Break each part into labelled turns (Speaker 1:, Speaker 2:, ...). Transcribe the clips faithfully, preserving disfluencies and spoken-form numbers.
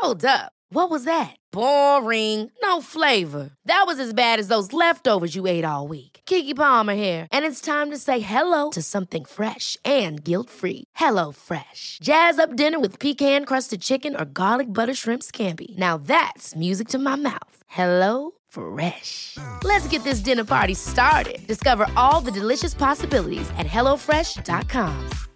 Speaker 1: Hold up. What was that? Boring. No flavor. That was as bad as those leftovers you ate all week. Keke Palmer here, and it's time to say hello to something fresh and guilt-free. Hello Fresh. Jazz up dinner with pecan-crusted chicken or garlic butter shrimp scampi. Now that's music to my mouth. Hello Fresh. Let's get this dinner party started. Discover all the delicious possibilities at hello fresh dot com.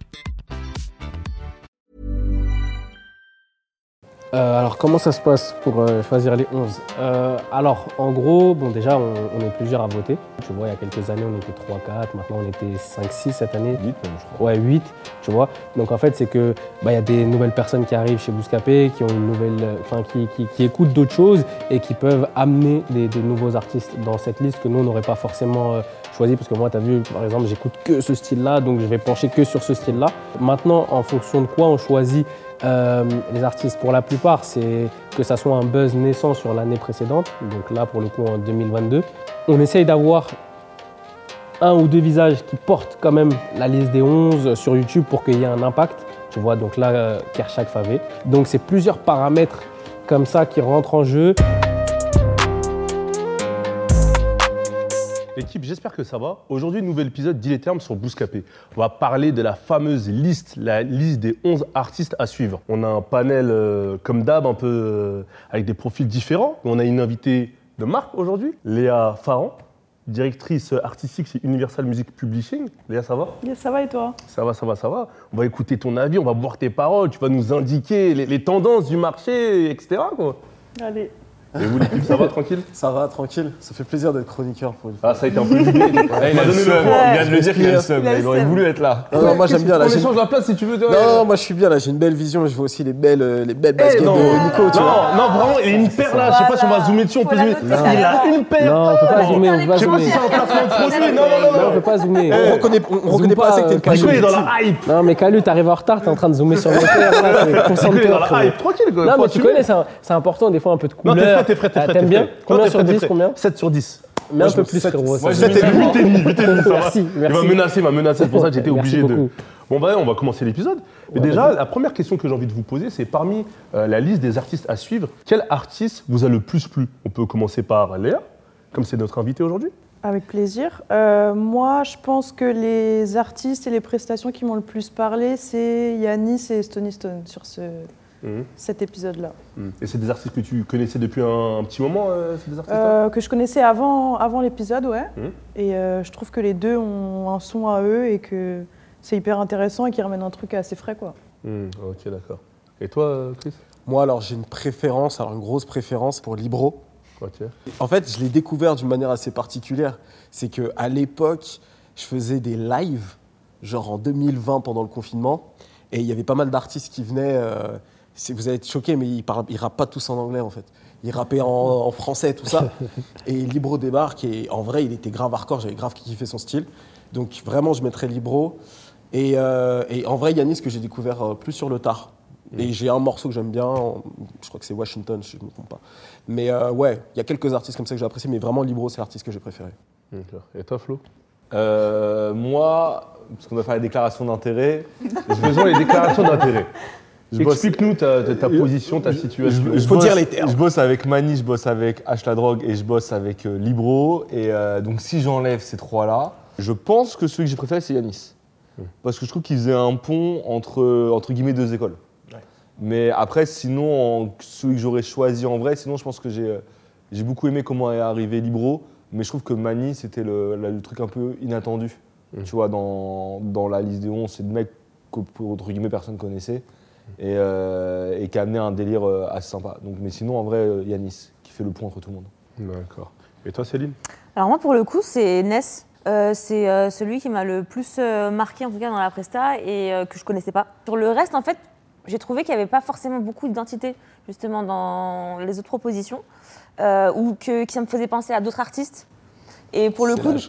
Speaker 2: Euh, alors, comment ça se passe pour euh, choisir les onze euh, Alors, en gros, bon, déjà, on, on est plusieurs à voter. Tu vois, il y a quelques années, on était trois quatre, maintenant on était cinq six cette année.
Speaker 3: huit, même, je crois.
Speaker 2: Ouais, huit, tu vois. Donc, en fait, c'est que bah, y a des nouvelles personnes qui arrivent chez Bouscapé, qui ont une nouvelle, enfin, qui, qui, qui écoutent d'autres choses et qui peuvent amener des, des nouveaux artistes dans cette liste que nous, on n'aurait pas forcément euh, choisi. Parce que moi, tu as vu, par exemple, j'écoute que ce style-là, donc je vais pencher que sur ce style-là. Maintenant, en fonction de quoi on choisit Euh, les artistes, pour la plupart, c'est que ça soit un buzz naissant sur l'année précédente, donc là pour le coup en deux mille vingt-deux. On essaye d'avoir un ou deux visages qui portent quand même la liste des onze sur YouTube pour qu'il y ait un impact, tu vois, donc là, euh, Kershak Favé. Donc c'est plusieurs paramètres comme ça qui rentrent en jeu.
Speaker 3: L'équipe, j'espère que ça va. Aujourd'hui, nouvel épisode d'Il est Terme sur Bouscapé. On va parler de la fameuse liste, la liste des onze artistes à suivre. On a un panel, euh, comme d'hab, un peu euh, avec des profils différents. On a une invitée de marque aujourd'hui, Léa Farran, directrice artistique chez Universal Music Publishing. Léa, ça va ?
Speaker 4: Yes, ça va et toi ?
Speaker 3: Ça va, ça va, ça va. On va écouter ton avis, on va boire tes paroles, tu vas nous indiquer les, les tendances du marché, et cetera quoi.
Speaker 4: Allez.
Speaker 3: Et vous, l'équipe, ça va, tranquille ?
Speaker 5: Ça va, tranquille. Ça fait plaisir d'être chroniqueur pour une fois.
Speaker 3: Ah, ça a été un peu l'idée.
Speaker 5: Ouais, il a le seum. Il vient de le dire qu'il a le seum. Il aurait voulu être là. Non, non, moi j'aime bien. Là,
Speaker 3: on échange la place si tu veux.
Speaker 5: Non, non, moi je suis bien là. J'ai une belle vision. Je vois aussi les belles, les belles baskets
Speaker 3: non,
Speaker 5: de Nico. Tu
Speaker 3: non,
Speaker 5: vois.
Speaker 3: non, vraiment, il y a une paire là. Je sais pas si on va zoomer dessus. On peut zoomer. Il a une paire.
Speaker 2: Non, on peut pas zoomer, on peut pas
Speaker 3: Je sais pas si
Speaker 2: zoomer.
Speaker 3: c'est un placement de produit. Non, non,
Speaker 2: Non, on
Speaker 3: non.
Speaker 2: peut pas zoomer.
Speaker 5: On reconnaît, on reconnaît pas assez que t'es le
Speaker 3: Nico est
Speaker 5: Caillou.
Speaker 3: dans la hype.
Speaker 2: Non, mais Calu, t'arrives en retard, t'es en train de zoomer sur le terre.
Speaker 3: Nico est dans
Speaker 2: Concentre-toi.
Speaker 3: la
Speaker 2: frérot.
Speaker 3: hype. Tranquille quoi.
Speaker 2: Non,
Speaker 3: Faut
Speaker 2: mais tu
Speaker 3: assumer.
Speaker 2: connais, c'est un- c'est important des fois un peu de
Speaker 3: Non,
Speaker 2: couleur.
Speaker 3: t'es frais, t'es frais, t'es
Speaker 2: Ah,
Speaker 3: frais.
Speaker 2: T'aimes bien
Speaker 3: Non,
Speaker 2: Combien
Speaker 3: t'es
Speaker 2: sur
Speaker 3: frais, t'es
Speaker 2: dix
Speaker 3: frais.
Speaker 2: Combien
Speaker 3: sept sur dix.
Speaker 2: Mais un
Speaker 5: je
Speaker 2: peu
Speaker 5: me
Speaker 2: plus,
Speaker 5: sept-
Speaker 2: frérot.
Speaker 5: moi,
Speaker 2: ça.
Speaker 5: je
Speaker 3: J'étais huit et demi, huit et demi, ça va.
Speaker 2: Merci,
Speaker 3: Il va
Speaker 2: merci.
Speaker 3: menacer, il va menacer. C'est pour ça que j'étais
Speaker 2: Merci
Speaker 3: obligé de.
Speaker 2: beaucoup.
Speaker 3: Bon, bah, on va commencer l'épisode. Mais
Speaker 2: Ouais,
Speaker 3: déjà,
Speaker 2: vas-y.
Speaker 3: la première question que j'ai envie de vous poser, c'est parmi euh, la liste des artistes à suivre, quel artiste vous a le plus plu ? On peut commencer par Léa, comme c'est notre invité aujourd'hui.
Speaker 4: Avec plaisir. Euh, moi, je pense que les artistes et les prestations qui m'ont le plus parlé, c'est Yanis et Stony Stone sur ce,
Speaker 3: Mhm.
Speaker 4: cet épisode-là.
Speaker 3: Et c'est des artistes que tu connaissais depuis un, un petit moment, euh, c'est des artistes
Speaker 4: Euh, que je connaissais avant, avant l'épisode, ouais.
Speaker 3: Mhm.
Speaker 4: Et euh, je trouve que les deux ont un son à eux et que c'est hyper intéressant et qu'ils ramènent un truc assez frais, quoi.
Speaker 3: Mhm, Ok, d'accord. Et toi, euh, Chris ?
Speaker 5: Moi, alors j'ai une préférence, alors une grosse préférence pour Libro.
Speaker 3: Ok.
Speaker 5: En fait, je l'ai découvert d'une manière assez particulière. C'est que à l'époque, je faisais des lives, genre en deux mille vingt pendant le confinement, et il y avait pas mal d'artistes qui venaient. Euh, c'est- vous allez être choqués, mais ils parlent, ils rappent pas tous en anglais en fait. Ils rappaient en, en français, tout ça. Et Libro débarque et en vrai, il était grave hardcore. J'avais grave kiffé son style. Donc vraiment, je mettrais Libro. Et, euh, et en vrai, Yanis que j'ai découvert euh, plus sur le tard. Et j'ai un morceau que j'aime bien, je crois que c'est Washington, si je ne me trompe pas. Mais euh, ouais, il y a quelques artistes comme ça que j'ai apprécié, mais vraiment Libro, c'est l'artiste que j'ai préféré.
Speaker 3: Ok. Et toi, Flo ?
Speaker 6: Euh, moi, parce qu'on va faire les déclarations d'intérêt,
Speaker 3: J'ai besoin des déclarations d'intérêt.
Speaker 6: je bosse,
Speaker 3: Explique-nous ta, ta- ta position, ta situation.
Speaker 6: je, je
Speaker 5: Faut
Speaker 6: bosse-
Speaker 5: dire les termes.
Speaker 6: je bosse avec Mani, je bosse avec H la drogue et je bosse avec euh, Libro. Et euh, donc si j'enlève ces trois-là, je pense que celui que j'ai préféré, c'est Yanis.
Speaker 3: Hmm.
Speaker 6: Parce que je trouve qu'il faisait un pont entre, entre guillemets, deux écoles.
Speaker 5: Ouais.
Speaker 6: Mais après, sinon, en- celui que j'aurais choisi en vrai, sinon je pense que j'ai euh, j'ai beaucoup aimé comment est arrivé Libro. Mais je trouve que Mani, c'était le, le truc un peu inattendu.
Speaker 3: Hmm.
Speaker 6: Tu vois, dans, dans la liste des onze, c'est de mecs que, entre guillemets, personne connaissait. Et, euh, et qui a amené un délire euh, assez sympa. Donc, mais sinon, en vrai, euh, Yanis, qui fait le pont entre tout le monde.
Speaker 3: D'accord. Et toi, Céline ?
Speaker 7: Alors moi, pour le coup, c'est Ness. Euh, c'est euh, celui qui m'a le plus euh, marqué, en tout cas dans la presta, et euh, que je connaissais pas. Sur le reste, en fait, j'ai trouvé qu'il n'y avait pas forcément beaucoup d'identité, justement, dans les autres propositions, euh, ou que, que ça me faisait penser à d'autres artistes. Et pour le
Speaker 5: C'est
Speaker 7: coup,
Speaker 5: l'âge.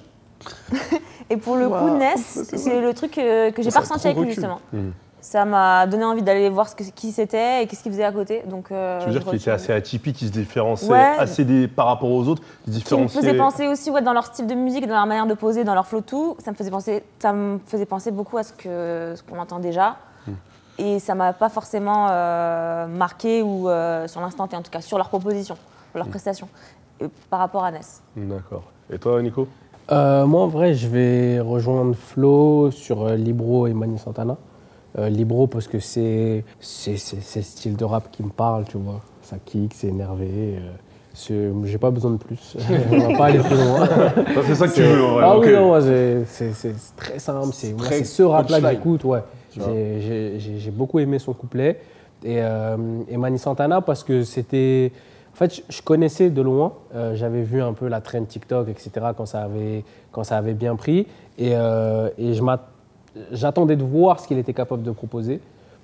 Speaker 7: et pour le coup,
Speaker 4: Wow.
Speaker 7: Ness, c'est le truc que, que j'ai
Speaker 5: Ça
Speaker 7: pas
Speaker 5: a
Speaker 7: ressenti
Speaker 5: trop
Speaker 7: avec lui,
Speaker 5: recul.
Speaker 7: justement.
Speaker 3: Mhm.
Speaker 7: Ça m'a donné envie d'aller voir ce que, qui c'était et qu'est-ce qu'il faisait à côté. Donc, euh,
Speaker 3: Tu veux dire
Speaker 7: je
Speaker 3: qu'il était
Speaker 7: retiens-
Speaker 3: assez atypique, il se différenciait
Speaker 7: Ouais.
Speaker 3: assez des, par rapport aux autres, il se
Speaker 7: qui me
Speaker 3: différenciait.
Speaker 7: faisait penser aussi ouais, dans leur style de musique, dans leur manière de poser, dans leur flow tout, ça me faisait penser, ça me faisait penser beaucoup à ce que ce qu'on entend déjà.
Speaker 3: Hmm.
Speaker 7: et ça m'a pas forcément euh, marqué ou euh, sur l'instant T, en tout cas sur leur proposition, leur prestation, euh, par rapport à Ness.
Speaker 3: D'accord. Et toi, Nico?
Speaker 2: Euh, moi, en vrai, je vais rejoindre Flo sur euh, Libro et Mani Santana. Euh, Libro parce que c'est c'est c'est c'est le style de rap qui me parle, tu vois. Ça kick, c'est énervé. Euh, c'est- j'ai pas besoin de plus. On va pas aller plus loin.
Speaker 3: Ça, c'est ça que tu
Speaker 2: C'est-
Speaker 3: veux, en vrai.
Speaker 2: Ah
Speaker 3: ok.
Speaker 2: oui, non, moi, c'est c'est- c'est très simple. C'est moi,
Speaker 5: très
Speaker 2: c'est ce rap-là que
Speaker 5: punchline,
Speaker 2: j'écoute, ouais.
Speaker 5: tu vois.
Speaker 2: J'ai- J'ai j'ai- j'ai beaucoup aimé son couplet. Et, euh, et Mani Santana parce que c'était... En fait, je- je connaissais de loin. Euh, J'avais vu un peu la trend TikTok, et cetera, quand ça avait, quand ça avait bien pris. Et, euh, et je m'att- j'attendais de voir ce qu'il était capable de proposer.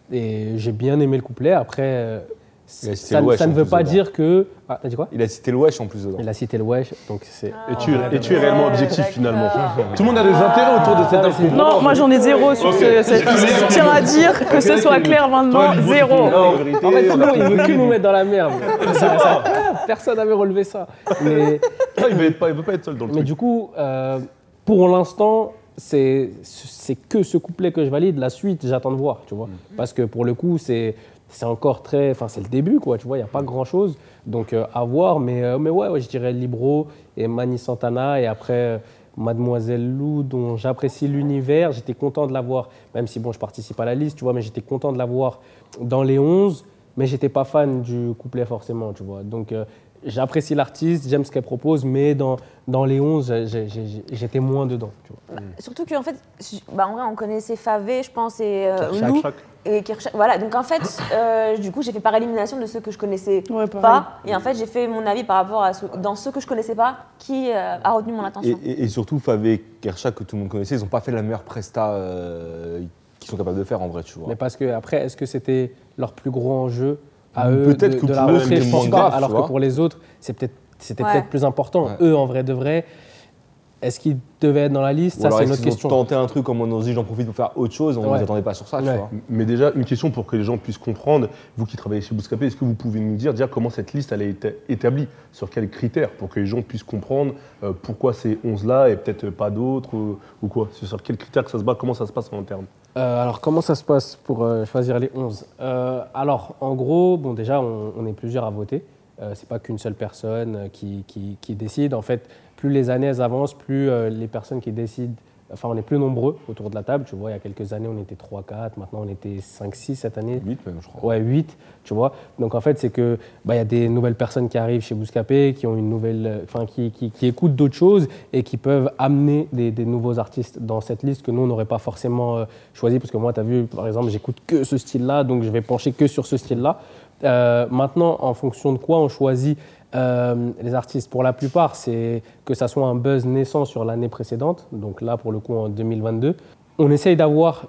Speaker 2: Et j'ai bien aimé le couplet. Après, euh,
Speaker 6: Il a cité
Speaker 2: ça,
Speaker 6: le Wesh
Speaker 2: ça ne
Speaker 6: en
Speaker 2: veut
Speaker 6: plus
Speaker 2: pas
Speaker 6: dedans.
Speaker 2: dire que... Ah, t'as dit quoi?
Speaker 6: Il a cité le Wesh en plus dedans.
Speaker 2: Il a cité le Wesh, donc c'est...
Speaker 3: Et tu, et tu es
Speaker 7: Ouais,
Speaker 3: réellement objectif, finalement.
Speaker 7: d'accord.
Speaker 3: Tout le monde a des intérêts autour de cette
Speaker 2: Ah,
Speaker 3: info.
Speaker 4: Non, moi j'en ai zéro sur
Speaker 3: Ok.
Speaker 4: ce- cette liste. Je tiens à dire que ce soit clair maintenant,
Speaker 3: Toi,
Speaker 4: zéro.
Speaker 3: Non, en vérité,
Speaker 2: En fait,
Speaker 3: on
Speaker 2: Flo,
Speaker 3: a-
Speaker 2: il veut que nous mettre dans la merde. Ça- ça- personne n'avait relevé ça. Mais,
Speaker 3: Ah, il ne veut pas, il veut pas être seul dans le
Speaker 2: mais
Speaker 3: truc.
Speaker 2: du coup, euh, pour l'instant, c'est c'est que ce couplet que je valide. La suite, j'attends de voir, tu vois. Parce que pour le coup, c'est c'est encore très... Enfin, c'est le début, quoi, tu vois. Il n'y a pas grand-chose. Donc, euh, à voir. Mais, euh, mais ouais, ouais, je dirais Libro et Mani Santana. Et après, euh, Mademoiselle Lou, dont j'apprécie l'univers. J'étais content de la voir, même si, bon, je participe à la liste, tu vois. Mais j'étais content de la voir dans les onze. Mais j'étais pas fan du couplet, forcément, tu vois. Donc, euh, j'apprécie l'artiste, j'aime ce qu'elle propose. Mais dans, dans les onze, j'ai- j'ai- j'étais moins dedans, tu vois.
Speaker 7: Surtout qu'en fait, je- bah, en vrai, on connaissait Favé, je pense, et euh,
Speaker 2: Kershak.
Speaker 7: Lou.
Speaker 3: Kershak.
Speaker 7: Et Kershak, voilà, donc en fait, euh, du coup, j'ai fait par élimination de ceux que je connaissais
Speaker 4: Ouais, pareil.
Speaker 7: pas. Et en fait, j'ai fait mon avis par rapport à ceux, dans ceux que je connaissais pas, qui euh, a retenu mon
Speaker 6: Et,
Speaker 7: attention.
Speaker 6: et- et surtout, Favé et Kershak, que tout le monde connaissait, ils n'ont pas fait la meilleure presta euh, qu'ils sont capables de faire en vrai, tu vois.
Speaker 2: Mais parce que, après, est-ce que c'était leur plus gros enjeu à
Speaker 6: Peut-être
Speaker 2: eux de,
Speaker 6: que
Speaker 2: de la
Speaker 6: pour eux,
Speaker 2: rentrée,
Speaker 6: c'était
Speaker 2: je pense
Speaker 6: moins
Speaker 2: pas,
Speaker 6: grave,
Speaker 2: alors
Speaker 6: tu
Speaker 2: que
Speaker 6: vois.
Speaker 2: pour les autres, c'est peut-être, c'était
Speaker 7: Ouais.
Speaker 2: peut-être plus important.
Speaker 6: Ouais.
Speaker 2: Eux, en vrai de vrai, est-ce qu'ils devaient être dans la liste?
Speaker 6: Ou
Speaker 2: Ça,
Speaker 6: alors,
Speaker 2: c'est
Speaker 6: est-ce
Speaker 2: une autre
Speaker 6: qu'ils ont
Speaker 2: question.
Speaker 6: tenté un truc comme on a dit, j'en profite pour faire autre chose, on ne
Speaker 2: Ouais.
Speaker 6: les attendait pas sur ça, tu
Speaker 2: Ouais.
Speaker 6: vois.
Speaker 3: Mais déjà, une question pour que les gens puissent comprendre. Vous qui travaillez chez Bouscapé, est-ce que vous pouvez nous dire déjà comment cette liste elle a été établie? Sur quels critères? Pour que les gens puissent comprendre euh, pourquoi ces onze-là et peut-être pas d'autres ou, ou quoi? C'est sur quels critères que ça se bat? Comment ça se passe en interne?
Speaker 2: Euh, alors, comment ça se passe pour euh, choisir les onze? Euh, Alors, en gros, bon, déjà, on, on est plusieurs à voter. Euh, c'est pas qu'une seule personne euh, qui, qui, qui décide. En fait, plus les années elles avancent, plus euh, les personnes qui décident, enfin, on est plus nombreux autour de la table. Tu vois, il y a quelques années, on était trois quatre, maintenant on était cinq six cette année.
Speaker 6: huit même, je crois.
Speaker 2: Ouais, huit, tu vois. Donc en fait, c'est que bah, y a des nouvelles personnes qui arrivent chez Bouscapé, qui ont une nouvelle, euh, enfin qui, qui, qui écoutent d'autres choses et qui peuvent amener des, des nouveaux artistes dans cette liste que nous on n'aurait pas forcément euh, choisi, parce que moi, tu as vu, par exemple, j'écoute que ce style-là, donc je vais pencher que sur ce style-là. Euh, maintenant, en fonction de quoi on choisit euh, les artistes? Pour la plupart, c'est que ça soit un buzz naissant sur l'année précédente, donc là pour le coup en deux mille vingt-deux. On essaye d'avoir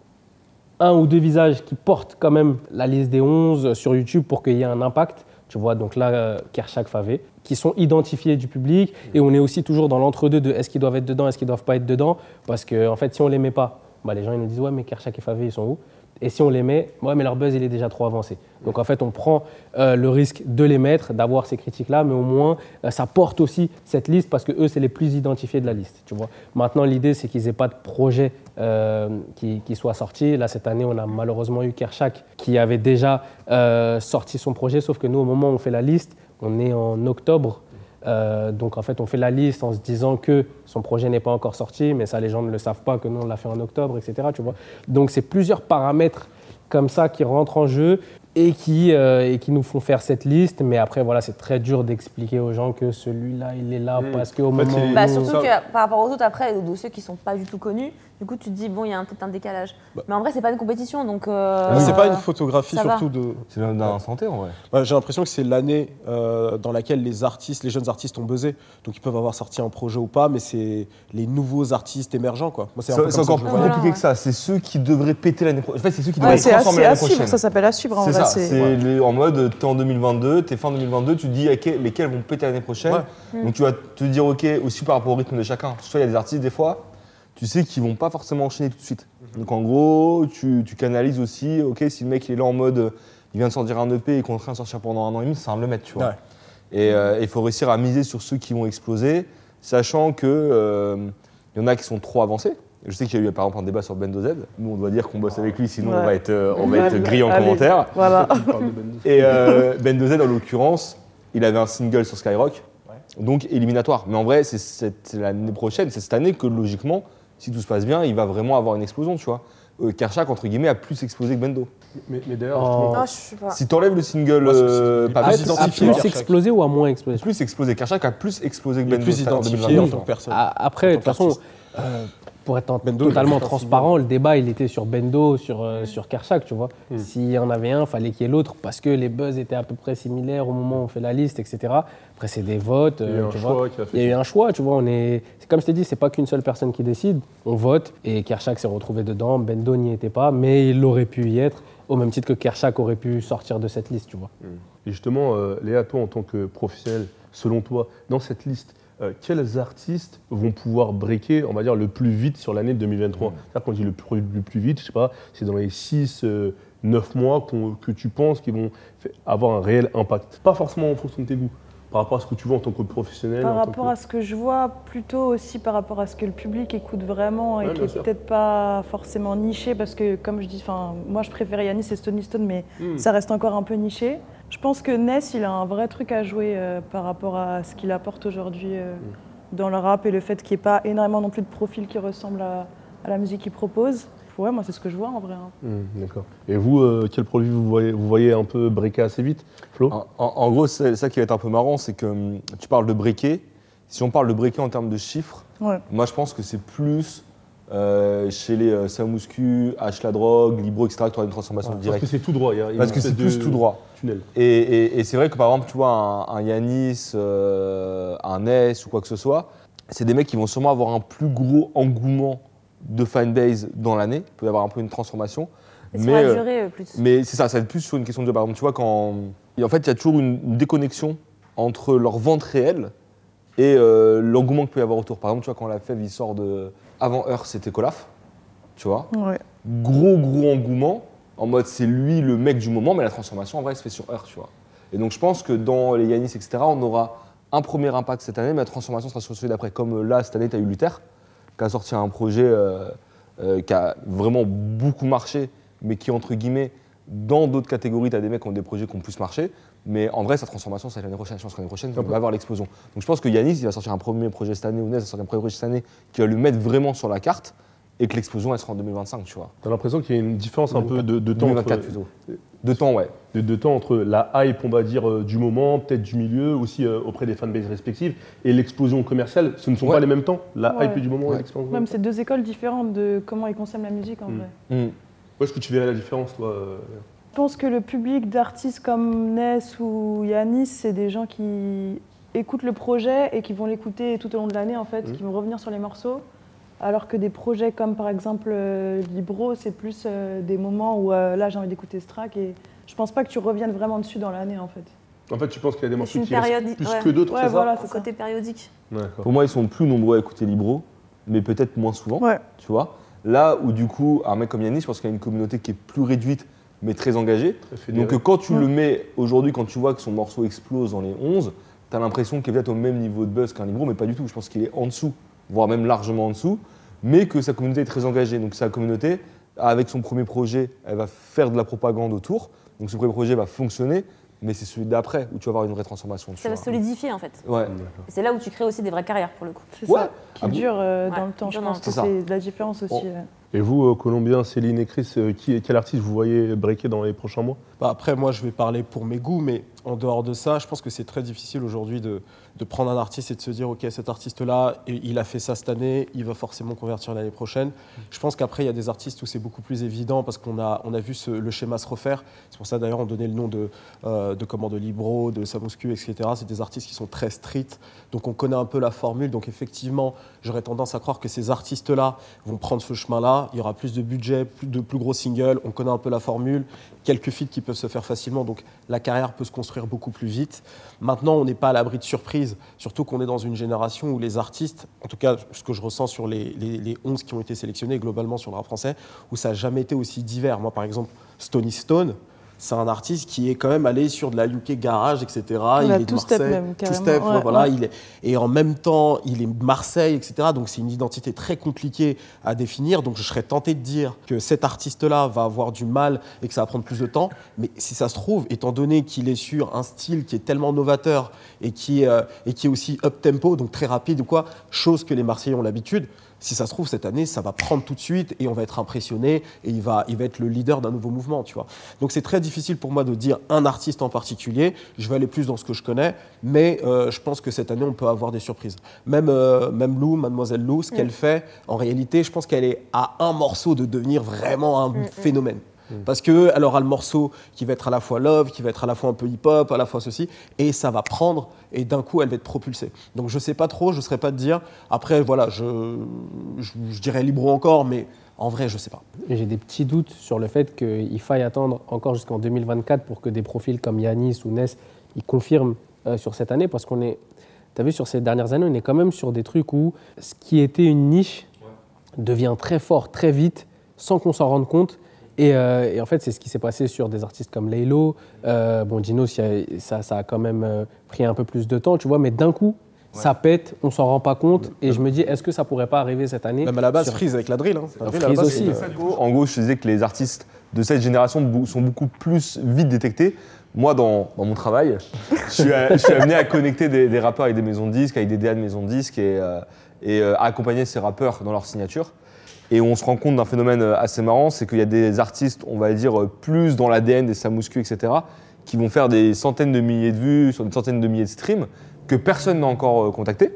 Speaker 2: un ou deux visages qui portent quand même la liste des onze sur YouTube pour qu'il y ait un impact. Tu vois, donc là, euh, Kershak, Favé, qui sont identifiés du public. Et on est aussi toujours dans l'entre-deux de est-ce qu'ils doivent être dedans, est-ce qu'ils ne doivent pas être dedans. Parce qu'en en fait, si on ne les met pas, bah, les gens ils nous disent ouais, mais Kershak et Favé, ils sont où? Et si on les met, ouais, mais leur buzz, il est déjà trop avancé. Donc en fait, on prend euh, le risque de les mettre, d'avoir ces critiques-là, mais au moins, euh, ça porte aussi cette liste parce que eux, c'est les plus identifiés de la liste. Tu vois. Maintenant, l'idée, c'est qu'ils n'aient pas de projet euh, qui, qui soit sorti. Là, cette année, on a malheureusement eu Kershak qui avait déjà euh, sorti son projet, sauf que nous, au moment où on fait la liste, on est en octobre. Euh, donc en fait, on fait la liste en se disant que son projet n'est pas encore sorti, mais ça, les gens ne le savent pas, que nous, on l'a fait en octobre, et cetera. Tu vois. Donc c'est plusieurs paramètres comme ça qui rentrent en jeu et qui, euh, et qui nous font faire cette liste. Mais après, voilà, c'est très dur d'expliquer aux gens que celui-là, il est là
Speaker 3: Mmh.
Speaker 2: parce qu'au
Speaker 3: En fait,
Speaker 2: moment
Speaker 3: c'est-
Speaker 2: où...
Speaker 7: Bah,
Speaker 3: nous,
Speaker 7: surtout
Speaker 3: ça-
Speaker 7: que par rapport aux autres, après, de ceux qui sont pas du tout connus, du coup, tu te dis, bon, il y a un- peut-être un décalage.
Speaker 5: Bah.
Speaker 7: Mais en vrai, c'est pas une compétition, donc. euh,
Speaker 5: Mais c'est pas une photographie
Speaker 7: ça va.
Speaker 5: surtout de.
Speaker 6: C'est même d'un santé en vrai.
Speaker 5: Ouais, j'ai l'impression que c'est l'année euh, dans laquelle les artistes, les jeunes artistes ont buzzé. Donc ils peuvent avoir sorti un projet ou pas, mais c'est les nouveaux artistes émergents, quoi. Moi, c'est un peu
Speaker 6: C'est
Speaker 5: comme
Speaker 6: c'est
Speaker 5: ça
Speaker 6: encore
Speaker 5: que je
Speaker 6: plus
Speaker 5: le vois.
Speaker 7: Voilà,
Speaker 6: compliqué
Speaker 7: ouais.
Speaker 6: que ça. C'est ceux qui devraient péter l'année prochaine. En fait, c'est ceux qui
Speaker 4: Ouais,
Speaker 6: devraient
Speaker 4: c'est
Speaker 6: être
Speaker 4: à,
Speaker 6: transformés
Speaker 4: c'est à
Speaker 6: l'année
Speaker 4: suivre,
Speaker 6: prochaine.
Speaker 4: ça s'appelle à suivre en
Speaker 6: C'est
Speaker 4: vrai.
Speaker 6: ça,
Speaker 4: c'est-
Speaker 6: c'est les- en mode t'es en deux mille vingt-deux, t'es fin deux mille vingt-deux, tu te dis à quel- lesquels vont péter l'année prochaine.
Speaker 5: Ouais.
Speaker 6: Donc tu vas te dire ok aussi par rapport au rythme de chacun. Tu vois, il y a des artistes des fois, tu sais qu'ils vont pas forcément enchaîner tout de suite. Donc en gros, tu, tu canalises aussi, ok, si le mec il est là en mode euh, il vient de sortir un E P et qu'on est en train de sortir pendant un an et demi, c'est un de le mettre, tu vois.
Speaker 5: Ouais.
Speaker 6: Et euh, il faut réussir à miser sur ceux qui vont exploser, sachant que euh, il y en a qui sont trop avancés. Je sais qu'il y a eu par exemple un débat sur Bendo Z. Nous, on doit dire qu'on bosse avec lui, sinon
Speaker 4: Ouais.
Speaker 6: on va être, euh, on va
Speaker 4: Ouais.
Speaker 6: être grillé en
Speaker 4: Allez.
Speaker 6: commentaire.
Speaker 4: Voilà.
Speaker 6: Et euh, Bendo Z, en l'occurrence, il avait un single sur Skyrock, donc éliminatoire. Mais en vrai, c'est cette- l'année prochaine, c'est cette année que logiquement, si tout se passe bien, il va vraiment avoir une explosion, tu vois. Euh, Kershak, entre guillemets, a plus explosé que Bendo.
Speaker 3: Mais, mais d'ailleurs,
Speaker 2: Oh.
Speaker 3: justement,
Speaker 7: Ah, je sais pas.
Speaker 6: Si t'enlèves le single
Speaker 5: Moi, c'est-
Speaker 6: euh,
Speaker 5: c'est-
Speaker 6: pas
Speaker 5: Ah,
Speaker 6: bête,
Speaker 5: c'est
Speaker 6: c'est
Speaker 2: A
Speaker 5: identifié.
Speaker 2: plus
Speaker 5: Kershak.
Speaker 2: explosé ou a moins explosé?
Speaker 6: plus explosé. Kershak a plus explosé que
Speaker 5: Il est
Speaker 6: Bendo
Speaker 5: plus
Speaker 6: en
Speaker 5: identifié
Speaker 6: deux mille vingt-deux,
Speaker 5: en
Speaker 6: tu
Speaker 5: tant
Speaker 6: vois.
Speaker 5: que personne.
Speaker 2: A- Après, de
Speaker 5: En
Speaker 2: toute
Speaker 5: tant
Speaker 2: façon,
Speaker 5: qu'artiste.
Speaker 2: euh, pour être en-
Speaker 5: Bendo, il
Speaker 2: totalement
Speaker 5: est
Speaker 2: transparent, le débat, il était sur Bendo, sur, euh, sur Kershak, tu vois.
Speaker 3: Mm.
Speaker 2: S'il y en avait un, il fallait qu'il y ait l'autre, parce que les buzz étaient à peu près similaires au moment où on fait la liste, et cetera. Après, c'est des votes,
Speaker 3: il y a eu
Speaker 2: euh,
Speaker 3: un
Speaker 2: tu
Speaker 3: choix
Speaker 2: vois.
Speaker 3: qui a fait
Speaker 2: Il y a eu
Speaker 3: ça.
Speaker 2: un choix, tu vois. On est... c'est comme je t'ai dit, c'est pas qu'une seule personne qui décide. On vote, et Kershak s'est retrouvé dedans. Bendo n'y était pas, mais il aurait pu y être, au même titre que Kershak aurait pu sortir de cette liste, tu vois.
Speaker 3: Et justement, euh, Léa, toi, en tant que professionnel, selon toi, dans cette liste, euh, quels artistes vont pouvoir breaker, on va dire, le plus vite sur l'année deux mille vingt-trois? C'est-à-dire, quand on dit le plus, le plus vite, je sais pas, c'est dans les six, neuf mois qu'on- que tu penses qu'ils vont fa- avoir un réel impact. Pas forcément en fonction de tes goûts, par rapport à ce que tu vois en tant que professionnel.
Speaker 4: Par
Speaker 3: en tant
Speaker 4: rapport
Speaker 3: que-
Speaker 4: à ce que je vois, plutôt aussi par rapport à ce que le public écoute vraiment et
Speaker 3: Ouais,
Speaker 4: qui
Speaker 3: bien
Speaker 4: est
Speaker 3: sûr.
Speaker 4: peut-être pas forcément niché, parce que comme je dis, enfin, moi je préfère Yanis et Stony Stone, mais
Speaker 3: Hmm.
Speaker 4: ça reste encore un peu niché. Je pense que Ness, il a un vrai truc à jouer euh, par rapport à ce qu'il apporte aujourd'hui euh, dans le rap et le fait qu'il n'y ait pas énormément non plus de profils qui ressemblent à, à la musique qu'il propose. Ouais, moi c'est ce que je vois en vrai. hein.
Speaker 3: Hmm, D'accord. Et vous, euh, quel produit vous voyez, vous voyez un peu breaker assez vite, Flo?
Speaker 6: En, en- en gros, c'est ça qui va être un peu marrant, c'est que hum, tu parles de breaker. Si on parle de breaker en termes de chiffres,
Speaker 4: Ouais.
Speaker 6: moi je pense que c'est plus euh, chez les euh, Samuscu, H la drogue, Libro, et cetera, que tu auras une transformation
Speaker 3: Parce que
Speaker 6: directe.
Speaker 3: c'est tout droit. il y a- il y a
Speaker 6: Parce
Speaker 3: une
Speaker 6: que c'est
Speaker 3: espèce
Speaker 6: plus
Speaker 3: de
Speaker 6: tout droit.
Speaker 3: Tunnel.
Speaker 6: Et, et- et c'est vrai que par exemple, tu vois, un, un Yanis, euh, un S ou quoi que ce soit, c'est des mecs qui vont sûrement avoir un plus gros engouement de fanbase dans l'année. Il peut y avoir un peu une transformation.
Speaker 7: Et sur
Speaker 6: Mais,
Speaker 7: la
Speaker 6: euh,
Speaker 7: durée, euh, plus.
Speaker 6: Mais c'est ça, ça va être plus sur une question de. Par exemple, tu vois, quand. Et en fait, il y a toujours une, une déconnexion entre leur vente réelle et euh, l'engouement qu'il peut y avoir autour. Par exemple, tu vois, quand la Fève il sort de. Avant Heure, c'était Colaf, tu vois.
Speaker 4: Ouais.
Speaker 6: Gros, gros engouement, en mode c'est lui le mec du moment, mais la transformation en vrai se fait sur Heure, tu vois. Et donc je pense que dans les Yanis, et cetera, on aura un premier impact cette année, mais la transformation sera sur celui d'après. Comme euh, là, cette année, tu as eu Luther, qui a sorti un projet euh, euh, qui a vraiment beaucoup marché, mais qui, entre guillemets, dans d'autres catégories, tu as des mecs qui ont des projets qui ont plus marché. Mais en vrai, sa transformation, c'est l'année prochaine. Je pense que l'année prochaine, on va avoir l'explosion. Donc je pense que Yanis, il va sortir un premier projet cette année, ou Ness va sortir un premier projet cette année, qui va le mettre vraiment sur la carte, et que l'explosion, elle sera en deux mille vingt-cinq, tu vois.
Speaker 3: T'as l'impression qu'il y a une différence un peu de, de temps
Speaker 6: deux mille vingt-quatre
Speaker 3: entre,
Speaker 6: plutôt. De temps, ouais.
Speaker 3: de, de temps entre la hype, on va dire, euh, du moment, peut-être du milieu, aussi euh, auprès des fanbases respectives, et l'explosion commerciale. Ce ne sont
Speaker 6: Ouais.
Speaker 3: pas les mêmes temps. La
Speaker 4: Ouais.
Speaker 3: hype du moment
Speaker 6: Ouais.
Speaker 3: et l'explosion.
Speaker 4: Même c'est deux écoles différentes de comment ils consomment la musique en
Speaker 3: Mm.
Speaker 4: vrai.
Speaker 6: Hmm.
Speaker 3: Où est-ce que tu verrais la différence, toi euh,
Speaker 4: Je pense que le public d'artistes comme Ness ou Yanis, c'est des gens qui écoutent le projet et qui vont l'écouter tout au long de l'année en fait,
Speaker 3: Mhm.
Speaker 4: qui vont revenir sur les morceaux. Alors que des projets comme par exemple euh, Libro, c'est plus euh, des moments où euh, là j'ai envie d'écouter ce track et je pense pas que tu reviennes vraiment dessus dans l'année en fait.
Speaker 3: En fait, tu penses qu'il y a des morceaux
Speaker 7: une
Speaker 3: qui restent
Speaker 7: période-
Speaker 3: plus
Speaker 7: ouais.
Speaker 3: que d'autres,
Speaker 4: Ouais,
Speaker 3: c'est
Speaker 4: voilà,
Speaker 3: ça
Speaker 4: c'est ça.
Speaker 7: Côté périodique.
Speaker 3: D'accord.
Speaker 6: Pour moi, ils sont plus nombreux à écouter Libro, mais peut-être moins souvent,
Speaker 4: Ouais.
Speaker 6: tu vois. Là où du coup, un mec comme Yanis, je pense qu'il y a une communauté qui est plus réduite, mais très engagée.
Speaker 3: Très fédéré.
Speaker 6: Donc euh, quand tu
Speaker 4: Ouais.
Speaker 6: le mets aujourd'hui, quand tu vois que son morceau explose dans les onze, tu as l'impression qu'il est peut-être au même niveau de buzz qu'un Libro, mais pas du tout. Je pense qu'il est en dessous, voire même largement en dessous, mais que sa communauté est très engagée. Donc sa communauté, avec son premier projet, elle va faire de la propagande autour. Donc ce premier projet va fonctionner, mais c'est celui d'après où tu vas avoir une vraie transformation. tu
Speaker 7: Ça va
Speaker 6: vois.
Speaker 7: solidifier en fait.
Speaker 6: Ouais.
Speaker 3: D'accord.
Speaker 7: Et c'est là où tu crées aussi des vraies carrières pour le coup.
Speaker 4: C'est
Speaker 6: Ouais.
Speaker 4: ça, qui
Speaker 6: Ah bon
Speaker 4: dure euh,
Speaker 7: Ouais,
Speaker 4: dans le temps.
Speaker 7: qui
Speaker 4: Je
Speaker 7: dure dans
Speaker 4: pense
Speaker 7: le
Speaker 4: que
Speaker 6: temps.
Speaker 4: c'est de la différence aussi.
Speaker 6: Bon.
Speaker 4: euh.
Speaker 3: Et vous, euh, Colombien, Céline et Chris, euh, qui, quel artiste vous voyez breaker dans les prochains mois?
Speaker 5: Bah après, moi, je vais parler pour mes goûts, mais en dehors de ça, je pense que c'est très difficile aujourd'hui de, de prendre un artiste et de se dire, OK, cet artiste-là, il a fait ça cette année, il va forcément convertir l'année prochaine. Je pense qu'après, il y a des artistes où c'est beaucoup plus évident parce qu'on a, on a vu ce- le schéma se refaire. C'est pour ça, d'ailleurs, on donnait le nom de, euh, de, comment, de Libro, de Samuscu, et cetera. C'est des artistes qui sont très street, donc on connaît un peu la formule. Donc effectivement, j'aurais tendance à croire que ces artistes-là vont prendre ce chemin-là. Il y aura plus de budget, plus de plus gros singles, on connaît un peu la formule, quelques feats qui peuvent se faire facilement, donc la carrière peut se construire beaucoup plus vite. Maintenant, on n'est pas à l'abri de surprises, surtout qu'on est dans une génération où les artistes, en tout cas ce que je ressens sur les, les, les onze qui ont été sélectionnés globalement sur le rap français, où ça n'a jamais été aussi divers. Moi par exemple, Stony Stone, c'est un artiste qui est quand même allé sur de la U K garage, et cetera. Il
Speaker 4: a
Speaker 5: est de
Speaker 4: two-step
Speaker 5: Marseille,
Speaker 4: même, carrément.
Speaker 5: two-step,
Speaker 4: Ouais,
Speaker 5: voilà.
Speaker 4: ouais.
Speaker 5: Il est, et en même temps, il est Marseille, et cetera. Donc c'est une identité très compliquée à définir. Donc je serais tenté de dire que cet artiste-là va avoir du mal et que ça va prendre plus de temps. Mais si ça se trouve, étant donné qu'il est sur un style qui est tellement novateur et qui est, euh, et qui est aussi up-tempo, donc très rapide ou quoi, chose que les Marseillais ont l'habitude, si ça se trouve, cette année, ça va prendre tout de suite et on va être impressionné et il va, il va être le leader d'un nouveau mouvement, tu vois. Donc c'est très difficile pour moi de dire un artiste en particulier. Je vais aller plus dans ce que je connais, mais euh, je pense que cette année, on peut avoir des surprises. Même, euh, même Lou, Mademoiselle Lou, ce qu'elle
Speaker 7: Mm.
Speaker 5: fait, en réalité, je pense qu'elle est à un morceau de devenir vraiment un
Speaker 7: Mm, mm.
Speaker 5: phénomène. Parce qu'elle aura le morceau qui va être à la fois love, qui va être à la fois un peu hip-hop, à la fois ceci, et ça va prendre, et d'un coup, elle va être propulsée. Donc je sais pas trop, je ne saurais pas te dire. Après, voilà, je, je, je dirais Libro encore, mais en vrai, je sais pas.
Speaker 2: J'ai des petits doutes sur le fait qu'il faille attendre encore jusqu'en deux mille vingt-quatre pour que des profils comme Yanis ou Ness ils confirment euh, sur cette année, parce qu'on est, tu as vu, sur ces dernières années, on est quand même sur des trucs où ce qui était une niche devient très fort, très vite, sans qu'on s'en rende compte. Et, euh, et en fait, c'est ce qui s'est passé sur des artistes comme Laylo. Euh, bon, Dinos, y a- ça, ça a quand même euh, pris un peu plus de temps, tu vois, mais d'un coup, ça pète, on s'en rend pas compte. Et je me dis, est-ce que ça pourrait pas arriver cette année
Speaker 5: Même à la base,
Speaker 2: sur-
Speaker 5: Freeze avec la drill. Hein. La drill, à la
Speaker 2: Freeze
Speaker 5: base,
Speaker 2: aussi.
Speaker 5: c'est-
Speaker 6: En gros, je te disais que les artistes de cette génération bou- sont beaucoup plus vite détectés. Moi, dans, dans mon travail, je suis, à- je suis amené à connecter des, des rappeurs avec des maisons de disques, avec des D A de maisons de disques et, euh, et euh, à accompagner ces rappeurs dans leur signature. Et on se rend compte d'un phénomène assez marrant, c'est qu'il y a des artistes, on va dire, plus dans l'A D N des Samuscu, et cetera, qui vont faire des centaines de milliers de vues sur des centaines de milliers de streams que personne n'a encore euh, contacté.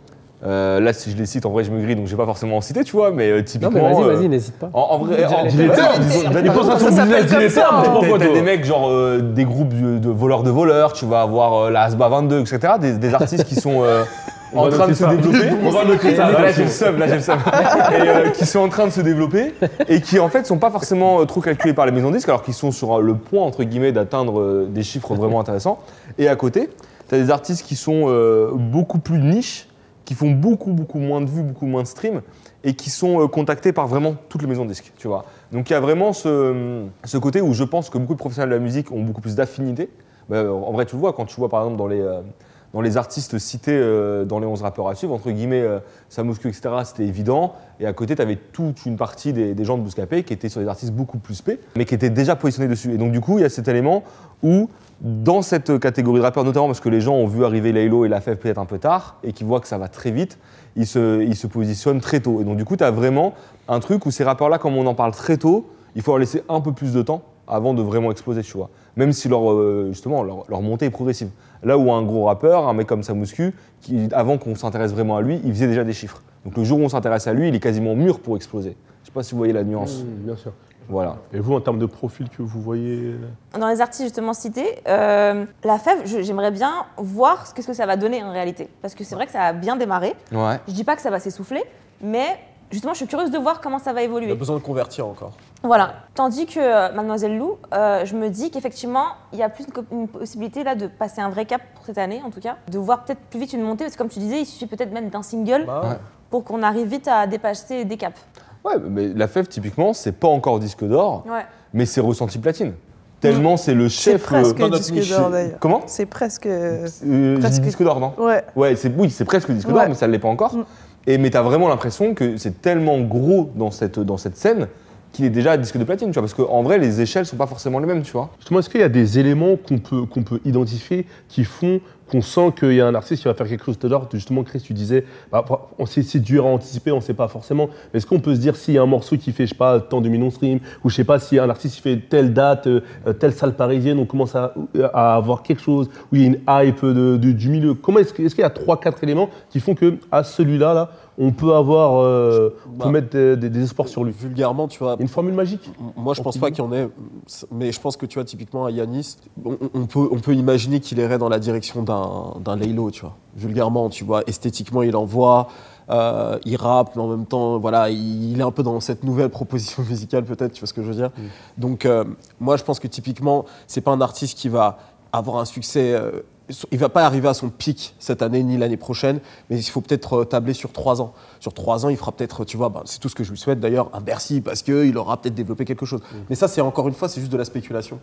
Speaker 6: Euh, là, si je les cite, en vrai, je me grille, donc je vais pas forcément en citer, tu vois, mais euh,
Speaker 2: Non,
Speaker 6: typiquement.
Speaker 2: mais vas-y,
Speaker 6: euh,
Speaker 2: vas-y, n'hésite pas.
Speaker 6: En, en vrai, en,
Speaker 3: Il est terme, il pense à son business, il est terme,
Speaker 6: T'as
Speaker 3: pourquoi
Speaker 6: t'as
Speaker 3: toi
Speaker 6: des mecs genre euh, des groupes de, de voleurs de voleurs, tu vas avoir euh, la Asba vingt-deux, et cetera. Des, des artistes qui sont euh,
Speaker 3: On
Speaker 6: en
Speaker 3: va
Speaker 6: train de
Speaker 3: noter
Speaker 6: se
Speaker 3: ça.
Speaker 6: développer.
Speaker 3: On va noter ça.
Speaker 6: Là, j'ai le seum, là j'ai le seum. Et euh, qui sont en train de se développer et qui en fait sont pas forcément euh, trop calculés par les maisons de disques, alors qu'ils sont sur euh, le point entre guillemets d'atteindre euh, des chiffres vraiment intéressants. Et à côté, t'as des artistes qui sont euh, beaucoup plus niches, qui font beaucoup beaucoup moins de vues, beaucoup moins de streams et qui sont euh, contactés par vraiment toutes les maisons de disques, tu vois. Donc il y a vraiment ce, ce côté où je pense que beaucoup de professionnels de la musique ont beaucoup plus d'affinité. Bah, en vrai, tu le vois quand tu vois par exemple dans les, euh, dans les artistes cités euh, dans les onze rappeurs à suivre, entre guillemets, euh, Samuscu, et cetera, c'était évident. Et à côté, tu avais toute une partie des, des gens de Bouscapé qui étaient sur des artistes beaucoup plus spé, mais qui étaient déjà positionnés dessus. Et donc du coup, il y a cet élément où, dans cette catégorie de rappeurs, notamment parce que les gens ont vu arriver Laylo et la F F peut-être un peu tard, et qui voient que ça va très vite, ils se, ils se positionnent très tôt. Et donc du coup, tu as vraiment un truc où ces rappeurs-là, comme on en parle très tôt, il faut leur laisser un peu plus de temps avant de vraiment exploser, tu vois. Même si leur, euh, justement, leur, leur montée est progressive. Là où un gros rappeur, un mec comme Samuscu, qui, avant qu'on s'intéresse vraiment à lui, il faisait déjà des chiffres. Donc le jour où on s'intéresse à lui, il est quasiment mûr pour exploser. Je sais pas si vous voyez la nuance.
Speaker 3: Mmh, bien sûr.
Speaker 6: Voilà.
Speaker 3: Et vous, en termes de profil que vous voyez
Speaker 7: Dans les artistes justement cités, euh, la F E V, je- j'aimerais bien voir ce que, ce que ça va donner en réalité. Parce que c'est vrai que ça a bien démarré.
Speaker 6: Ouais.
Speaker 7: Je dis pas que ça va s'essouffler, mais justement, je suis curieuse de voir comment ça va
Speaker 5: On a
Speaker 7: évoluer.
Speaker 5: besoin de convertir encore.
Speaker 7: Voilà. Tandis que euh, Mademoiselle Lou, euh, je me dis qu'effectivement, il y a plus une, co- une possibilité là de passer un vrai cap pour cette année, en tout cas, de voir peut-être plus vite une montée, parce que comme tu disais, il suffit peut-être même d'un single
Speaker 5: Bah,
Speaker 6: Ouais.
Speaker 7: pour qu'on arrive vite à dépasser des caps.
Speaker 6: Ouais, mais la F F, typiquement, c'est pas encore disque d'or,
Speaker 7: Ouais.
Speaker 6: mais c'est ressenti platine. Tellement c'est le
Speaker 4: C'est
Speaker 6: chef.
Speaker 4: presque
Speaker 6: euh,
Speaker 5: notre niche.
Speaker 4: disque d'or d'ailleurs.
Speaker 6: Comment
Speaker 4: C'est presque.
Speaker 6: euh, Je
Speaker 4: presque.
Speaker 6: dis disque d'or, non
Speaker 4: Ouais.
Speaker 6: Ouais, c'est, oui, c'est presque disque d'or,
Speaker 4: Ouais.
Speaker 6: mais ça ne l'est pas encore.
Speaker 4: Mm.
Speaker 6: Et, mais tu as vraiment l'impression que c'est tellement gros dans cette, dans cette scène qu'il est déjà disque de platine, tu vois, parce qu'en vrai, les échelles sont pas forcément les mêmes, tu vois.
Speaker 3: Justement, est-ce qu'il y a des éléments qu'on peut, qu'on peut identifier qui font qu'on sent qu'il y a un artiste qui va faire quelque chose de l'ordre? Justement, Chris, tu disais, bah, on sait, c'est dur à anticiper, on ne sait pas forcément. Mais est-ce qu'on peut se dire s'il y a un morceau qui fait, je sais pas, tant de millions de streams, ou je sais pas, si un artiste qui fait telle date, euh, telle salle parisienne, on commence à, à avoir quelque chose, où il y a une hype de, de- du milieu. Comment est-ce, que- est-ce qu'il y a trois, quatre éléments qui font que à celui-là, là, on peut avoir, euh, on peut
Speaker 5: Bah,
Speaker 3: mettre des, des- des espoirs sur lui?
Speaker 5: Vulgairement, tu vois,
Speaker 3: Il y a une formule magique?
Speaker 5: moi je pense
Speaker 3: Entre
Speaker 5: pas
Speaker 3: guillemets.
Speaker 5: qu'il y en ait, mais je pense que tu vois, typiquement à Yanis, on, on peut, on peut imaginer qu'il irait dans la direction d'un, d'un Laylo, tu vois. Vulgairement, tu vois, esthétiquement il envoie, euh, il rappe, mais en même temps, voilà, il, il est un peu dans cette nouvelle proposition musicale peut-être, tu vois ce que je veux dire. Donc euh, moi je pense que typiquement, c'est pas un artiste qui va avoir un succès. euh, il va pas arriver à son pic cette année ni l'année prochaine, mais il faut peut-être euh, tabler sur trois ans. Sur trois ans, il fera peut-être, tu vois, bah, c'est tout ce que je lui souhaite d'ailleurs, un Bercy, parce qu'il aura peut-être développé quelque chose. Mais ça, c'est encore une fois, c'est juste de la spéculation.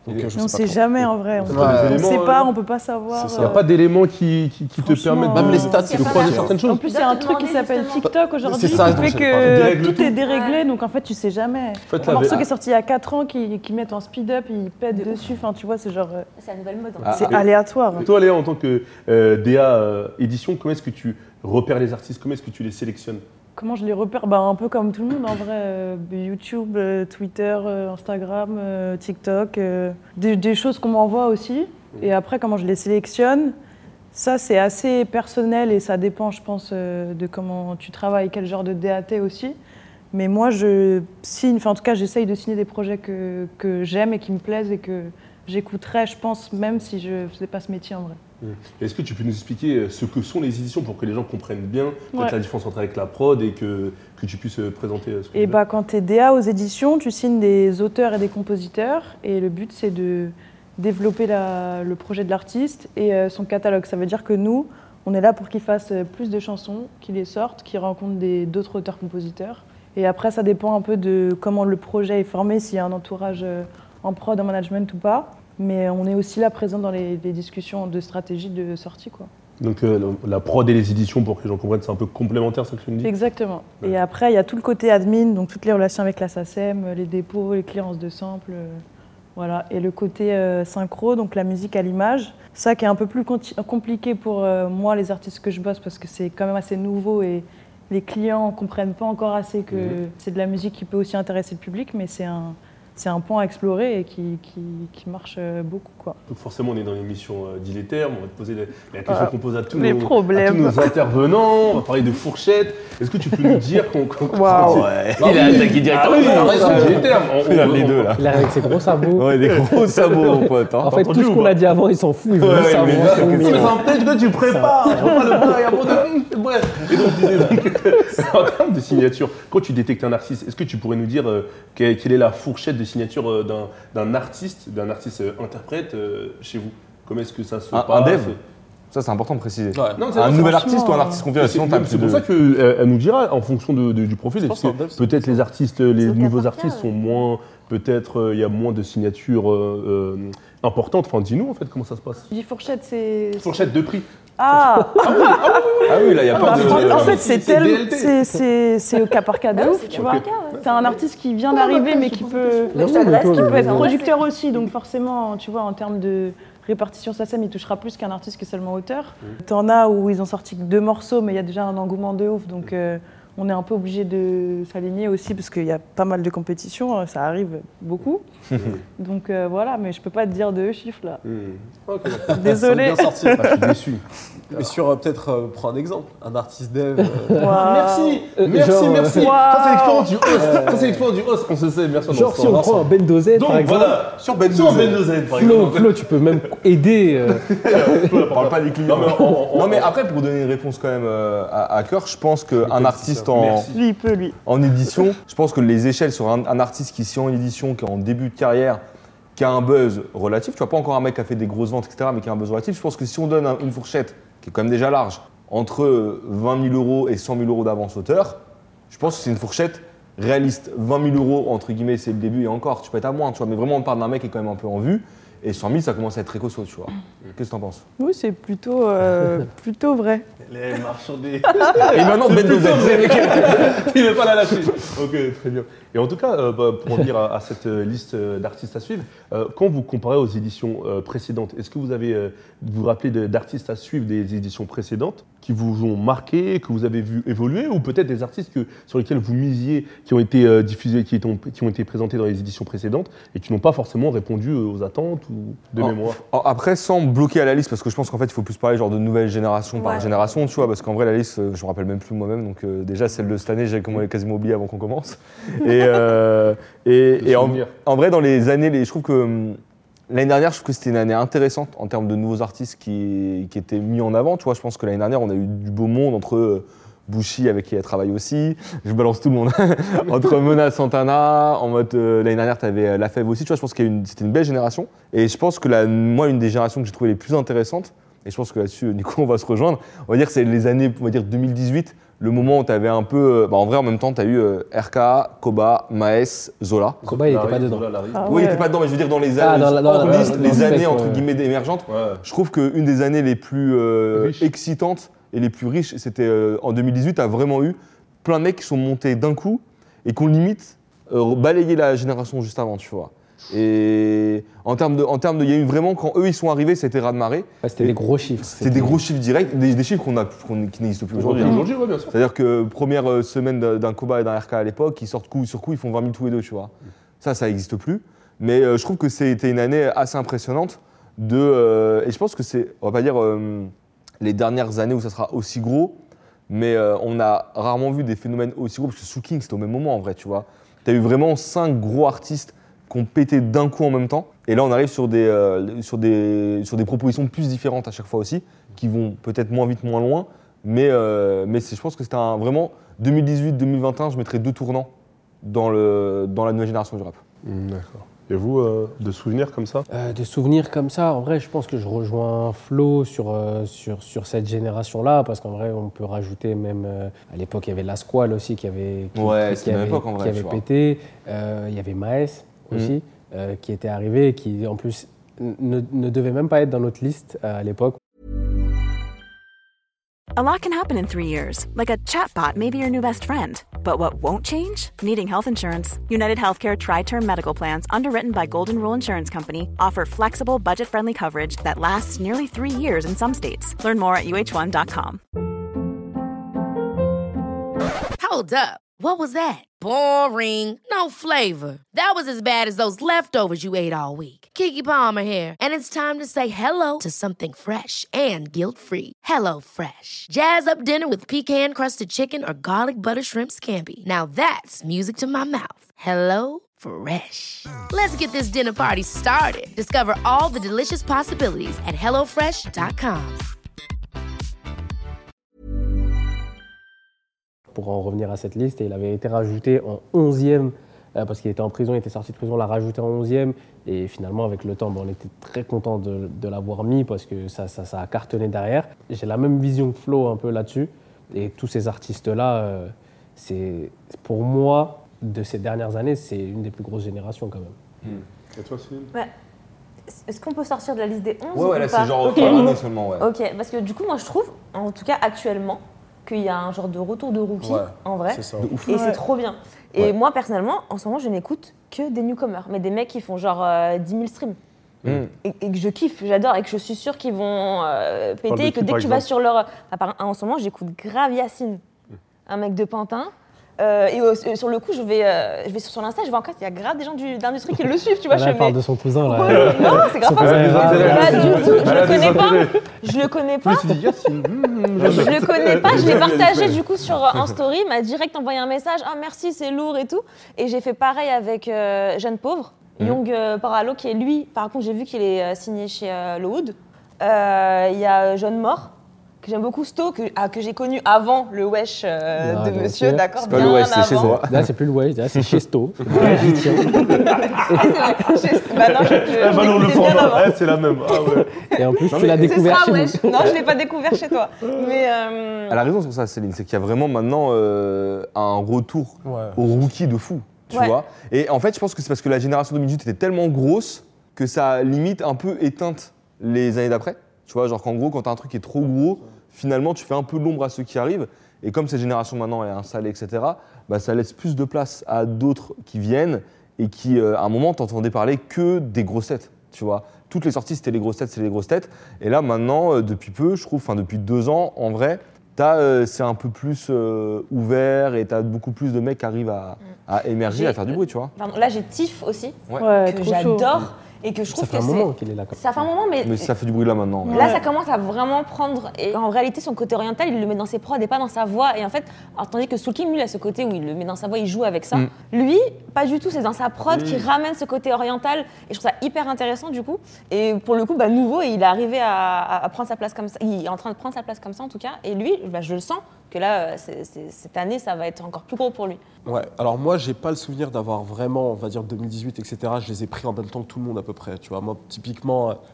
Speaker 5: Donc, euh, je
Speaker 4: Mais on
Speaker 5: sais
Speaker 4: sait
Speaker 5: pas trop.
Speaker 4: jamais en vrai. On
Speaker 3: Ouais.
Speaker 4: ne
Speaker 3: Ouais.
Speaker 4: sait pas, on peut pas savoir.
Speaker 5: C'est ça.
Speaker 3: Il n'y a pas d'éléments qui, qui, qui te
Speaker 4: Franchement,
Speaker 3: permettent
Speaker 5: Même
Speaker 3: de,
Speaker 5: les stats,
Speaker 7: c'est
Speaker 3: de
Speaker 7: pas
Speaker 3: croiser
Speaker 7: mal.
Speaker 3: certaines
Speaker 4: En
Speaker 3: choses.
Speaker 4: plus, il
Speaker 7: Ils
Speaker 4: y a un
Speaker 7: doivent te
Speaker 4: truc qui
Speaker 7: demander,
Speaker 4: s'appelle
Speaker 7: justement.
Speaker 4: TikTok aujourd'hui
Speaker 5: C'est
Speaker 4: qui
Speaker 5: ça,
Speaker 4: fait
Speaker 5: dont j'allais
Speaker 3: parler.
Speaker 4: que
Speaker 3: Dérègle
Speaker 4: tout
Speaker 3: tout.
Speaker 4: est déréglé, donc en fait, tu sais jamais.
Speaker 3: fait,
Speaker 4: Un morceau
Speaker 3: la-
Speaker 4: qui est sorti il y a quatre ans, qui, qui mettent en speed-up, ils pètent dessus. Enfin, tu vois, c'est genre. euh,
Speaker 7: C'est la nouvelle mode. hein.
Speaker 6: Ah,
Speaker 4: c'est
Speaker 3: ah.
Speaker 4: aléatoire.
Speaker 3: Toi, Léa, en tant que euh, D A euh, édition, comment est-ce que tu repères les artistes? Comment est-ce que tu les sélectionnes?
Speaker 4: Comment je les repère? Bah, un peu comme tout le monde en vrai. euh, YouTube, euh, Twitter, euh, Instagram, euh, TikTok. euh, des, des choses qu'on m'envoie aussi. Et après, comment je les sélectionne? Ça, c'est assez personnel et ça dépend, je pense, euh, de comment tu travailles, quel genre de D A t'es aussi. Mais moi, je signe, enfin en tout cas, j'essaye de signer des projets que, que j'aime et qui me plaisent et que j'écouterais, je pense, même si je ne faisais pas ce métier en vrai.
Speaker 3: Est-ce que tu peux nous expliquer ce que sont les éditions pour que les gens comprennent bien peut-être
Speaker 4: Ouais.
Speaker 3: la différence entre avec la prod et que, que tu puisses présenter ce que
Speaker 4: Et
Speaker 3: tu
Speaker 4: bah, quand tu es D A aux éditions, tu signes des auteurs et des compositeurs. Et le but, c'est de développer la- le projet de l'artiste et euh, son catalogue. Ça veut dire que nous, on est là pour qu'il fasse euh, plus de chansons, qu'il les sorte, qu'il rencontre des- d'autres auteurs-compositeurs. Et après, ça dépend un peu de comment le projet est formé, s'il y a un entourage euh, en prod, en management ou pas. Mais on est aussi là présent dans les, les discussions de stratégie de sortie, quoi.
Speaker 3: Donc euh, la la prod et les éditions, pour que les gens comprennent, c'est un peu complémentaire, ça que tu me dis?
Speaker 4: Exactement.
Speaker 3: Ouais.
Speaker 4: Et après, il y a tout le côté admin, donc toutes les relations avec la SACEM, les dépôts, les clearances de samples. euh, Voilà. Et le côté euh, synchro, donc la musique à l'image. Ça qui est un peu plus conti- compliqué pour euh, moi, les artistes que je bosse, parce que c'est quand même assez nouveau et les clients ne comprennent pas encore assez que
Speaker 3: Mhm.
Speaker 4: c'est de la musique qui peut aussi intéresser le public, mais c'est un, c'est un point à explorer et qui, qui, qui marche euh, beaucoup, quoi.
Speaker 3: Donc forcément, on est dans l'émission euh, Deal et Terme, on va te poser les- la question
Speaker 4: Ah,
Speaker 3: qu'on pose à tous,
Speaker 4: les
Speaker 3: nos,
Speaker 4: problèmes.
Speaker 3: à tous nos intervenants, on va parler de fourchette. Est-ce que tu peux nous dire qu'on... qu'on-
Speaker 4: Waouh.
Speaker 6: Ouais.
Speaker 3: Il a attaqué directement. Ah oui,
Speaker 6: Ah,
Speaker 3: ouais,
Speaker 6: ouais,
Speaker 3: c'est Deal et Terme. On-
Speaker 6: Il a
Speaker 3: on-
Speaker 6: les
Speaker 3: on-
Speaker 6: deux là.
Speaker 2: Il arrive avec ses gros sabots.
Speaker 6: Ouais, des gros sabots, mon pote. hein.
Speaker 2: En fait,
Speaker 3: entendu
Speaker 2: tout ce
Speaker 3: ou
Speaker 2: qu'on
Speaker 3: pas
Speaker 2: a dit avant, il s'en fout. Il veut
Speaker 3: Ouais,
Speaker 2: juste
Speaker 3: ouais, mais
Speaker 2: savoir
Speaker 3: là,
Speaker 2: combien.
Speaker 3: c'est un page que tu prépares. Je vois pas le bras, il y a pas de... Bref. Et donc, tu disais que, en termes de signature, quand tu détectes un artiste, est-ce que tu pourrais nous dire euh, quelle quelle est la fourchette de signature euh, d'un d'un artiste, d'un artiste euh, interprète euh, chez vous? Comment est-ce que ça se
Speaker 6: Un,
Speaker 3: passe?
Speaker 6: un dev Ça, c'est important de préciser.
Speaker 5: Ouais.
Speaker 3: Non, c'est
Speaker 6: Un
Speaker 3: vrai,
Speaker 6: nouvel
Speaker 3: c'est-
Speaker 6: artiste ou un artiste confié,
Speaker 3: C'est
Speaker 6: sinon t'as
Speaker 3: c'est
Speaker 6: plus
Speaker 3: pour
Speaker 6: de...
Speaker 3: ça qu'elle nous dira, en fonction de- de- du profil,
Speaker 5: Je
Speaker 3: est-ce
Speaker 5: pense que c'est un
Speaker 3: que
Speaker 5: dev, c'est
Speaker 3: peut-être les artistes, les
Speaker 7: C'est au cas
Speaker 3: nouveaux
Speaker 7: par cas,
Speaker 3: artistes
Speaker 7: ouais.
Speaker 3: sont moins, peut-être euh, il y a moins de signatures euh, euh, importantes. Enfin, dis-nous en fait comment ça se passe.
Speaker 4: Je dis fourchette, c'est.
Speaker 3: Fourchette de prix.
Speaker 4: Ah,
Speaker 6: Ah oui, là, il n'y a
Speaker 4: bah,
Speaker 6: pas de...
Speaker 4: fran- en fait, c'est
Speaker 3: c'est
Speaker 4: tel-
Speaker 3: D L T.
Speaker 4: c'est- c'est c'est au cas par cas de
Speaker 7: Ah oui,
Speaker 4: ouf,
Speaker 7: c'est
Speaker 4: tu
Speaker 7: au
Speaker 4: vois.
Speaker 7: cas par cas, ouais.
Speaker 4: T'as un artiste qui vient d'arriver, mais qui peut,
Speaker 7: Là, je
Speaker 2: Non,
Speaker 7: t'adresse,
Speaker 2: mais
Speaker 7: qui
Speaker 2: toi,
Speaker 4: peut être
Speaker 2: Ouais.
Speaker 4: producteur aussi. Donc forcément, tu vois, en termes de répartition SACEM, il touchera plus qu'un artiste qui est seulement auteur. T'en as où ils ont sorti que deux morceaux, mais il y a déjà un engouement de ouf. Donc euh, on est un peu obligé de s'aligner aussi, parce qu'il y a pas mal de compétitions, euh, ça arrive beaucoup. Donc euh, voilà, mais je peux pas te dire de chiffres là.
Speaker 3: Ok, d'accord.
Speaker 4: Désolée.
Speaker 5: Bien sorti.
Speaker 3: Ah, je suis déçu.
Speaker 5: Mais sur, euh, peut-être, euh, prends un exemple. Un artiste dev. euh,
Speaker 4: Waouh.
Speaker 3: Merci,
Speaker 2: Euh,
Speaker 3: merci,
Speaker 2: genre,
Speaker 3: merci.
Speaker 2: euh,
Speaker 3: Ça c'est l'expérience du host. Ça c'est l'expérience du host. On se sait, merci.
Speaker 2: Genre, si on
Speaker 3: Donc
Speaker 2: prend un Ben Dozet, par exemple,
Speaker 3: voilà, sur Ben
Speaker 5: Sur Ben
Speaker 3: Dozen, par
Speaker 2: Flo,
Speaker 3: exemple.
Speaker 2: Flo, tu peux même aider. euh,
Speaker 6: On parle pas des clients.
Speaker 3: Non, mais on- on-
Speaker 6: Non, mais après, pour donner une réponse quand même euh, à, à cœur, je pense qu'un
Speaker 3: politicien.
Speaker 6: artiste en,
Speaker 3: Merci.
Speaker 4: Lui, il peut, lui.
Speaker 6: en édition, je pense que les échelles sur un, un artiste qui est en édition, qui est en début de carrière, qui a un buzz relatif, tu vois, pas encore un mec qui a fait des grosses ventes, et cetera, mais qui a un buzz relatif, je pense que si on donne un- une fourchette, qui est quand même déjà large, entre vingt mille euros et cent mille euros d'avance auteur, je pense que c'est une fourchette réaliste. vingt mille euros, entre guillemets, c'est le début et encore, tu peux être à moins, tu vois, mais vraiment on parle d'un mec qui est quand même un peu en vue, et cent mille, ça commence à être très costaud, tu vois. Qu'est-ce que t'en penses?
Speaker 4: Oui, c'est plutôt, euh, plutôt vrai.
Speaker 3: Les marchands des...
Speaker 6: Et maintenant, Ben Dozet.
Speaker 3: Il n'est pas là là-dessus. Ok, très bien. Et en tout cas, euh, bah, pour revenir à, à cette euh, liste euh, d'artistes à suivre, euh, quand vous comparez aux éditions euh, précédentes, est-ce que vous avez, euh, vous vous rappelez de- d'artistes à suivre des éditions précédentes qui vous ont marqué, que vous avez vu évoluer, ou peut-être des artistes que, sur lesquels vous misiez, qui ont été euh, diffusés, qui, étant- qui ont été présentés dans les éditions précédentes et qui n'ont pas forcément répondu aux attentes ou de
Speaker 6: Oh.
Speaker 3: mémoire?
Speaker 6: Alors, Après, sans me bloquer à la liste, parce que je pense qu'en fait, il faut plus parler genre de nouvelle génération par
Speaker 7: Ouais.
Speaker 6: génération, tu vois, parce qu'en vrai, la liste, euh, je me rappelle même plus moi-même, donc euh, déjà, celle de cette année, j'ai comme- quasiment oublié avant qu'on commence. Et, euh, et,
Speaker 3: De
Speaker 6: et en,
Speaker 3: souvenirs.
Speaker 6: en vrai, dans les années, les- je trouve que hum, l'année dernière, je trouve que c'était une année intéressante en termes de nouveaux artistes qui, qui étaient mis en avant, tu vois, je pense que l'année dernière, on a eu du beau monde entre euh, Bouchy, avec qui elle travaille aussi, je balance tout le monde, entre Mona Santana, en mode, euh, l'année dernière, tu avais La Fève aussi, tu vois, je pense que c'était une belle génération, et je pense que la, moi, une des générations que j'ai trouvé les plus intéressantes, et je pense que là-dessus, du coup, on va se rejoindre, on va dire que c'est les années, on va dire deux mille dix-huit, le moment où tu avais un peu. euh, Bah, en vrai, en même temps, tu as eu euh, R K, Koba, Maes, Zola.
Speaker 2: Koba, il était pas dedans.
Speaker 4: Ah
Speaker 6: Oui, il
Speaker 4: ouais.
Speaker 6: était pas dedans, mais je veux dire dans les
Speaker 2: Ah,
Speaker 6: années,
Speaker 2: dans la- dans
Speaker 6: hors
Speaker 2: la-
Speaker 6: liste,
Speaker 2: dans
Speaker 6: les
Speaker 2: le
Speaker 6: années
Speaker 2: spectre,
Speaker 6: entre
Speaker 2: ouais.
Speaker 6: guillemets émergentes.
Speaker 3: Ouais.
Speaker 6: Je trouve qu'une des années les plus euh,
Speaker 3: Riche.
Speaker 6: excitantes et les plus riches, c'était euh, en deux mille dix-huit, tu as vraiment eu plein de mecs qui sont montés d'un coup et qui ont limite euh, balayé la génération juste avant, tu vois. Et en termes de, en termes de, il y a eu vraiment, quand eux ils sont arrivés, c'était raz-de-marée.
Speaker 2: Ouais, c'était des gros chiffres.
Speaker 6: C'était des gros chiffres directs, des, des chiffres qu'on a, qu'on- qui n'existent plus aujourd'hui.
Speaker 3: Aujourd'hui, aujourd'hui, ouais, bien sûr.
Speaker 6: C'est-à-dire que première euh, semaine d'un d'un Koba et d'un R K à l'époque, ils sortent coup sur coup, ils font vingt mille tous les deux, tu vois. Ça, ça n'existe plus. Mais euh, je trouve que c'était une année assez impressionnante. De, euh, et je pense que c'est, on va pas dire euh, les dernières années où ça sera aussi gros, mais euh, on a rarement vu des phénomènes aussi gros, parce que Soul King, c'était au même moment en vrai, tu vois. Tu as eu vraiment cinq gros artistes qui ont pété d'un coup en même temps. Et là, on arrive sur des, euh, sur des, sur des propositions plus différentes à chaque fois aussi, qui vont peut-être moins vite, moins loin. Mais, euh, mais c'est- je pense que c'était un, vraiment deux mille dix-huit deux mille vingt et un, je mettrais deux tournants dans, le, dans la nouvelle génération du rap.
Speaker 3: Mmh, D'accord. Et vous, euh, de souvenirs comme ça?
Speaker 2: Euh, de souvenirs comme ça, en vrai, je pense que je rejoins Flo sur, euh, sur, sur cette génération-là, parce qu'en vrai, on peut rajouter même. euh, à l'époque, il y avait La Squale aussi qui avait, qui,
Speaker 6: Ouais,
Speaker 2: qui
Speaker 6: c'était la même
Speaker 2: avait,
Speaker 6: époque, en vrai,
Speaker 2: qui avait
Speaker 6: tu vois.
Speaker 2: pété. Euh, il y avait Maes aussi, euh, qui était arrivé, et qui en plus ne, ne devait même pas être dans notre liste euh, à l'époque.
Speaker 8: A lot can happen in three years, like a chatbot may be your new best friend. But what won't change? Needing health insurance. United Healthcare Tri-Term Medical Plans, underwritten by Golden Rule Insurance Company, offer flexible, budget-friendly coverage that lasts nearly three years in some states. Learn more at U H one dot com.
Speaker 1: Hold up. What was that? Boring. No flavor. That was as bad as those leftovers you ate all week. Keke Palmer here, and it's time to say hello to something fresh and guilt-free. Hello Fresh. Jazz up dinner with pecan-crusted chicken or garlic butter shrimp scampi. Now that's music to my mouth. Hello Fresh. Let's get this dinner party started. Discover all the delicious possibilities at hello fresh dot com.
Speaker 2: Pour en revenir à cette liste, et il avait été rajouté en onzième, euh, parce qu'il était en prison, il était sorti de prison, on l'a rajouté en onzième, et finalement avec le temps, ben, on était très content de, de l'avoir mis, parce que ça, ça, ça a cartonné derrière. J'ai la même vision que Flo un peu là-dessus, et tous ces artistes-là, euh, c'est, pour moi, de ces dernières années, c'est une des plus grosses générations quand même.
Speaker 3: Et toi, Céline?
Speaker 7: Ouais. Est-ce qu'on peut sortir de la liste des onze
Speaker 6: Ouais, ouais,
Speaker 7: ou
Speaker 6: là,
Speaker 7: pas
Speaker 6: c'est genre
Speaker 7: Ok.
Speaker 6: trois années seulement, ouais.
Speaker 7: Ok, parce que du coup, moi je trouve, en tout cas actuellement, qu'il y a un genre de retour de rookie
Speaker 5: Ouais,
Speaker 7: en vrai.
Speaker 5: C'est ça.
Speaker 7: Et
Speaker 4: Ouais.
Speaker 7: c'est trop bien. Et
Speaker 6: Ouais.
Speaker 7: moi personnellement, en ce moment, je n'écoute que des newcomers, mais des mecs qui font genre euh, dix mille streams.
Speaker 6: Mm.
Speaker 7: Et, et que je kiffe, j'adore, et que je suis sûre qu'ils vont euh,
Speaker 3: Parle de
Speaker 7: péter, et que
Speaker 3: qui,
Speaker 7: dès
Speaker 3: par
Speaker 7: que tu vas
Speaker 3: exemple
Speaker 7: sur leur... Enfin, par- en ce moment, j'écoute grave Yacine, un mec de Pantin. Euh, et euh, sur le coup, je vais, euh, je vais sur son Insta, je vois encore qu'il y a grave des gens du- d'industrie qui le suivent, tu vois.
Speaker 2: Là,
Speaker 7: je
Speaker 2: elle
Speaker 7: fais,
Speaker 2: parle
Speaker 7: mais-
Speaker 2: de son cousin, là.
Speaker 7: Ouais, non, c'est grave
Speaker 2: Son
Speaker 7: pas
Speaker 2: cousin,
Speaker 7: ça.
Speaker 2: elle a-
Speaker 7: C'est pas du tout, je
Speaker 3: Elle a
Speaker 7: le
Speaker 3: des
Speaker 7: connais pas.
Speaker 3: intérêts.
Speaker 7: Je le connais pas.
Speaker 3: Tu dis Yacine.
Speaker 7: Je le connais pas, je l'ai partagé du coup sur un story, il m'a direct envoyé un message, ah merci, c'est lourd et tout. Et j'ai fait pareil avec euh, Jeune Pauvre, Young euh, Paralo, qui est lui, par contre j'ai vu qu'il est euh, signé chez euh, Lowood. Euh, Il y a Jeune Mort, que j'aime beaucoup, Sto, que, ah, que j'ai connu avant le Wesh euh,
Speaker 2: Ah,
Speaker 7: de
Speaker 2: bien
Speaker 7: monsieur,
Speaker 2: sûr.
Speaker 7: d'accord,
Speaker 6: C'est pas
Speaker 7: bien
Speaker 6: le West, c'est chez
Speaker 7: avant.
Speaker 6: toi.
Speaker 2: Là, c'est plus le Way, là, c'est Chesto.
Speaker 7: Ah, c'est vrai, je- bah non, je, je,
Speaker 3: Eh
Speaker 7: je
Speaker 3: ben non, le
Speaker 7: l'écoutais bien
Speaker 3: format,
Speaker 7: avant.
Speaker 3: eh, c'est la même. Ah ouais.
Speaker 2: Et en plus,
Speaker 6: Non,
Speaker 2: tu l'as
Speaker 6: mais
Speaker 7: Ce
Speaker 2: découvert
Speaker 7: sera
Speaker 2: chez
Speaker 7: Wesh.
Speaker 2: nous.
Speaker 7: Non, je l'ai pas découvert chez toi. Mais euh,
Speaker 6: Elle a raison sur ça, Céline, c'est qu'il y a vraiment maintenant euh, un retour
Speaker 5: Ouais.
Speaker 6: au rookie de fou, tu
Speaker 7: Ouais.
Speaker 6: vois. Et en fait, je pense que c'est parce que la génération deux mille dix-huit était tellement grosse que ça a limite un peu éteinte les années d'après. Tu vois, genre qu'en gros, quand t'as un truc qui est trop gros, finalement, tu fais un peu l'ombre à ceux qui arrivent. Et comme cette génération maintenant est installée, et cetera, bah, ça laisse plus de place à d'autres qui viennent et qui, euh, à un moment, t'entendais parler que des grosses têtes, tu vois. Toutes les sorties, c'était les grosses têtes, c'est les grosses têtes. Et là, maintenant, euh, depuis peu, je trouve, enfin depuis deux ans, en vrai, t'as, euh, c'est un peu plus euh, ouvert et t'as beaucoup plus de mecs qui arrivent à, à émerger,
Speaker 7: J'ai-
Speaker 6: à faire du bruit, tu vois.
Speaker 7: pardon, là j'ai Tiff aussi,
Speaker 6: Ouais.
Speaker 4: Ouais,
Speaker 7: que
Speaker 4: trop chaud.
Speaker 7: j'adore et que je trouve
Speaker 2: Ça fait
Speaker 7: que
Speaker 2: un
Speaker 7: c'est...
Speaker 2: moment qu'il est là. Quand même.
Speaker 7: Ça fait un moment, mais,
Speaker 6: Mais ça fait du bruit là maintenant. ouais.
Speaker 7: là,
Speaker 4: Ouais.
Speaker 7: ça commence à vraiment prendre. Et en réalité, son côté oriental, il le met dans ses prods et pas dans sa voix. Et en fait, alors, tandis que Soul King, lui, il a ce côté où il le met dans sa voix, il joue avec ça.
Speaker 6: Mm.
Speaker 7: Lui, pas du tout, c'est dans sa prod
Speaker 3: Oui.
Speaker 7: qui ramène ce côté oriental. Et je trouve ça hyper intéressant, du coup. Et pour le coup, bah, nouveau, et il est arrivé à, à- à prendre sa place comme ça. Il est en train de prendre sa place comme ça, en tout cas. Et lui, bah, je le sens que là, euh, c'est- c'est- cette année, ça va être encore plus gros pour lui.
Speaker 5: Ouais, alors moi, j'ai pas le souvenir d'avoir vraiment, on va dire deux mille dix-huit, et cetera. Je les ai pris en même temps que tout le monde à peu près. Tu vois, moi, typiquement, euh,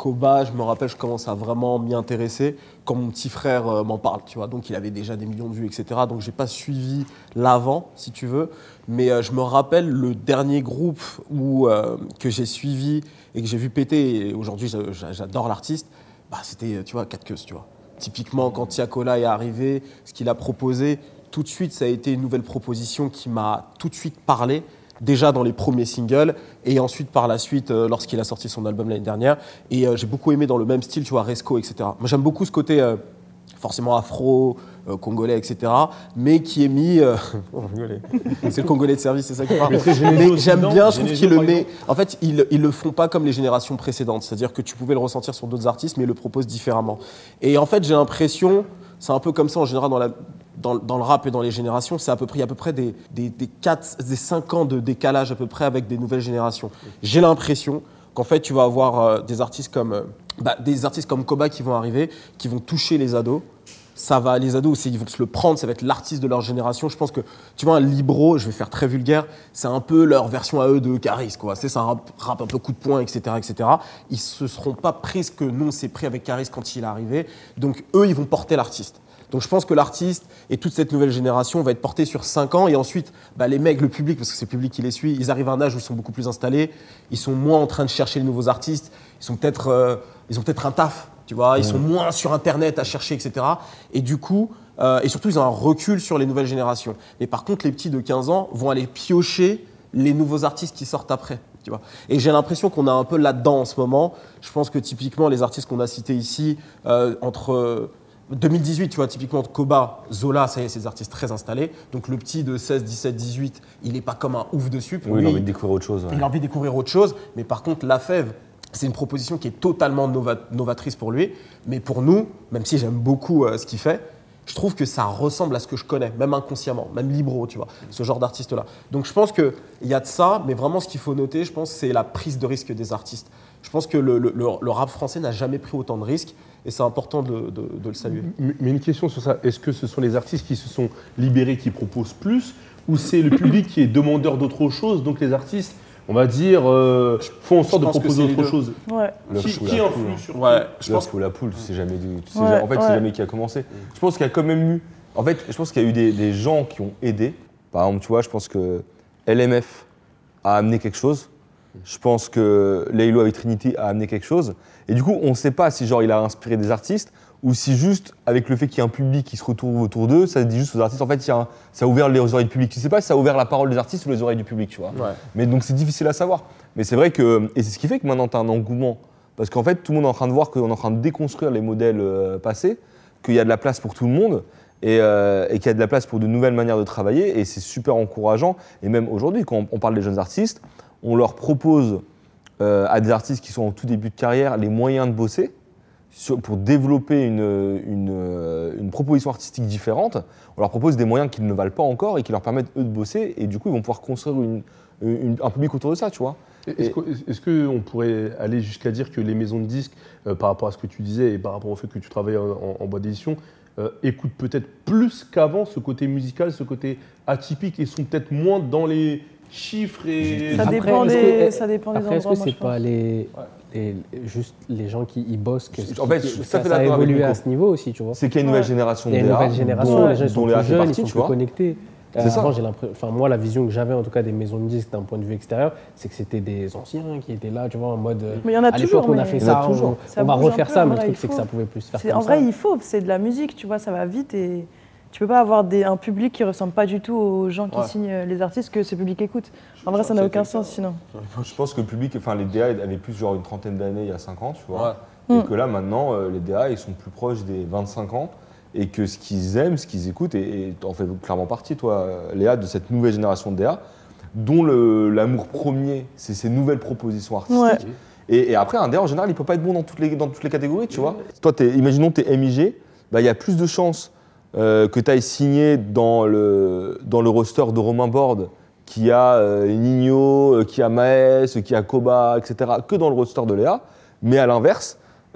Speaker 5: Koba, je me rappelle, je commence à vraiment m'y intéresser quand mon petit frère euh, m'en parle, tu vois. Donc il avait déjà des millions de vues, et cetera. Donc j'ai pas suivi l'avant, si tu veux. Mais euh, je me rappelle le dernier groupe où, euh, que j'ai suivi et que j'ai vu péter, et aujourd'hui j'a- j'adore l'artiste, bah, c'était, tu vois, quatre queues, tu vois. Typiquement, quand Tiakola est arrivé, ce qu'il a proposé, tout de suite, ça a été une nouvelle proposition qui m'a tout de suite parlé. Déjà dans les premiers singles et ensuite par la suite euh, lorsqu'il a sorti son album l'année dernière. Et euh, j'ai beaucoup aimé dans le même style, tu vois, Resco, et cetera. Moi j'aime beaucoup ce côté euh, forcément afro, euh, congolais, et cetera. Mais qui est mis... euh, oh, rigolez. C'est le congolais de service, c'est ça qui parle. Mais j'aime bien, je trouve qu'il le met... En fait, ils, ils le font pas comme les générations précédentes. C'est-à-dire que tu pouvais le ressentir sur d'autres artistes, mais ils le proposent différemment. Et en fait, j'ai l'impression... C'est un peu comme ça en général dans, la, dans, dans le rap et dans les générations. C'est à peu près, il y a à peu près des, des, des, quatre, des cinq ans de décalage à peu près avec des nouvelles générations. J'ai l'impression qu'en fait, tu vas avoir euh, des artistes comme euh, bah, des artistes comme Koba qui vont arriver, qui vont toucher les ados. Ça va, les ados, ils vont se le prendre, ça va être l'artiste de leur génération. Je pense que, tu vois, un Libro, je vais faire très vulgaire, c'est un peu leur version à eux de Caris, quoi. C'est un rap, rap un peu coup de poing, et cetera, et cetera. Ils se seront pas pris ce que nous, on s'est pris avec Caris quand il est arrivé. Donc, eux, ils vont porter l'artiste. Donc, je pense que l'artiste et toute cette nouvelle génération va être portée sur cinq ans. Et ensuite, bah, les mecs, le public, parce que c'est le public qui les suit, ils arrivent à un âge où ils sont beaucoup plus installés. Ils sont moins en train de chercher les nouveaux artistes. Ils, sont peut-être, euh, ils ont peut-être un taf. Tu vois, ils sont moins sur Internet à chercher, et cetera. Et du coup, euh, et surtout, ils ont un recul sur les nouvelles générations. Mais par contre, les petits de quinze ans vont aller piocher les nouveaux artistes qui sortent après. Tu vois. Et j'ai l'impression qu'on est un peu là-dedans en ce moment. Je pense que typiquement, les artistes qu'on a cités ici, euh, entre deux mille dix-huit, tu vois, typiquement Koba, Zola, ça y est, c'est des artistes très installés. Donc le petit de seize, dix-sept, dix-huit, il n'est pas comme un ouf dessus. Pour
Speaker 6: Oui,
Speaker 5: lui,
Speaker 6: il a envie de découvrir autre chose. Ouais.
Speaker 5: il a envie de découvrir autre chose. Mais par contre, La Fève, c'est une proposition qui est totalement nova- novatrice pour lui. Mais pour nous, même si j'aime beaucoup euh, ce qu'il fait, je trouve que ça ressemble à ce que je connais, même inconsciemment, même Libro, tu vois, ce genre d'artiste-là. Donc je pense qu'il y a de ça, mais vraiment ce qu'il faut noter, je pense, c'est la prise de risque des artistes. Je pense que le, le, le rap français n'a jamais pris autant de risques et c'est important de, de, de le saluer.
Speaker 3: Mais une question sur ça, est-ce que ce sont les artistes qui se sont libérés qui proposent plus ou c'est le public qui est demandeur d'autre chose, donc les artistes, on va dire, euh, font en sorte de proposer autre chose.
Speaker 4: Ouais.
Speaker 3: Qui, qui influe sur
Speaker 5: Ouais,
Speaker 3: qui
Speaker 5: je pense
Speaker 6: que la poule, c'est jamais du, c'est
Speaker 4: Ouais,
Speaker 6: jamais- en fait,
Speaker 4: ouais.
Speaker 6: c'est jamais qui a commencé. Je pense qu'il y a quand même eu, en fait, je pense qu'il y a eu des, des gens qui ont aidé. Par exemple, tu vois, je pense que L M F a amené quelque chose. Je pense que Laylo avec Trinity a amené quelque chose. Et du coup, on ne sait pas si genre il a inspiré des artistes ou si juste avec le fait qu'il y ait un public qui se retrouve autour d'eux, ça dit juste aux artistes. En fait, il y a un- ça a ouvert les oreilles du public. Tu sais pas si ça a ouvert la parole des artistes ou les oreilles du public, tu vois.
Speaker 5: Ouais.
Speaker 6: Mais donc c'est difficile à savoir. Mais c'est vrai que et c'est ce qui fait que maintenant tu as un engouement parce qu'en fait tout le monde est en train de voir qu'on est en train de déconstruire les modèles euh, passés, qu'il y a de la place pour tout le monde. Et, euh, et qu'il y a de la place pour de nouvelles manières de travailler, et c'est super encourageant. Et même aujourd'hui, quand on parle des jeunes artistes, on leur propose euh, à des artistes qui sont en tout début de carrière les moyens de bosser sur, pour développer une, une, euh, une proposition artistique différente. On leur propose des moyens qu'ils ne valent pas encore et qui leur permettent eux de bosser, et du coup ils vont pouvoir construire une, une, un public autour de ça, tu vois.
Speaker 3: Est-ce
Speaker 6: Et-
Speaker 3: que- est-ce qu'on pourrait aller jusqu'à dire que les maisons de disques, euh, par rapport à ce que tu disais et par rapport au fait que tu travailles en, en- en boîte d'édition, euh, écoutent peut-être plus qu'avant ce côté musical, ce côté atypique et sont peut-être moins dans les chiffres et...
Speaker 4: Ça
Speaker 2: Après,
Speaker 4: dépend
Speaker 2: est-ce
Speaker 4: des,
Speaker 2: que-
Speaker 4: ça dépend des
Speaker 2: Après, est-ce
Speaker 4: endroits,
Speaker 2: que
Speaker 4: moi,
Speaker 2: c'est
Speaker 4: je
Speaker 2: pas
Speaker 4: pense.
Speaker 2: les, les- juste les gens qui y bossent que
Speaker 6: En fait,
Speaker 2: qui-
Speaker 6: je suis tout à
Speaker 2: ça,
Speaker 6: fait
Speaker 2: ça a
Speaker 6: d'accord avec
Speaker 2: évolué à
Speaker 6: Nico.
Speaker 2: ce niveau aussi, tu vois.
Speaker 6: C'est qu'il y a une nouvelle
Speaker 4: Ouais.
Speaker 6: génération
Speaker 2: Il y a
Speaker 6: de
Speaker 2: une
Speaker 6: D A,
Speaker 2: nouvelle génération,
Speaker 6: dont-
Speaker 2: les gens ils sont
Speaker 6: dont Léa
Speaker 2: plus
Speaker 6: fait
Speaker 2: jeunes, ils
Speaker 6: partie,
Speaker 2: sont
Speaker 6: tu
Speaker 2: plus
Speaker 6: vois.
Speaker 2: connectés. Euh,
Speaker 6: C'est ça.
Speaker 2: avant, j'ai l'impression, enfin moi, la vision que j'avais en tout cas des maisons de disques d'un point de vue extérieur, c'est que c'était des anciens qui étaient là, tu vois, en mode. euh,
Speaker 4: Mais il y en a
Speaker 2: à
Speaker 4: toujours,
Speaker 2: l'époque, on a
Speaker 4: mais-
Speaker 2: fait
Speaker 6: Il y en a
Speaker 2: ça,
Speaker 6: toujours.
Speaker 2: on,
Speaker 4: Ça
Speaker 2: on va
Speaker 4: bouge un
Speaker 2: refaire
Speaker 4: peu,
Speaker 2: ça,
Speaker 4: en
Speaker 2: mais le
Speaker 4: vrai,
Speaker 2: truc
Speaker 4: il
Speaker 2: c'est que
Speaker 4: faut.
Speaker 2: ça pouvait plus se faire
Speaker 4: C'est-
Speaker 2: comme
Speaker 4: En vrai,
Speaker 2: ça.
Speaker 4: il faut, c'est de la musique, tu vois, ça va vite et tu peux pas avoir des, un public qui ressemble pas du tout aux gens qui
Speaker 5: Ouais.
Speaker 4: signent euh, les artistes que ce public écoute. En vrai, ça n'a aucun sens sinon.
Speaker 6: Je pense que le public, enfin les D A avaient plus genre une trentaine d'années il y a cinq ans, tu vois.
Speaker 5: Ouais.
Speaker 6: Et
Speaker 4: Mm.
Speaker 6: que là maintenant, euh, les D A ils sont plus proches des vingt-cinq ans et que ce qu'ils aiment, ce qu'ils écoutent, et et t'en fais clairement partie, toi, euh, Léa, de cette nouvelle génération de D A, dont le- l'amour premier, c'est ces nouvelles propositions artistiques. Et, et après, un D A en général, il peut pas être bon dans toutes les, dans toutes les catégories, tu vois. Toi, t'es- imaginons que tu es M I G, bah, il y a plus de chances euh, que tu ailles signer dans le, dans le roster de Romain Borde, qui a euh, Nino, euh, qui a Maes, qui a Koba, et cetera, que dans le roster de Léa. Mais à l'inverse,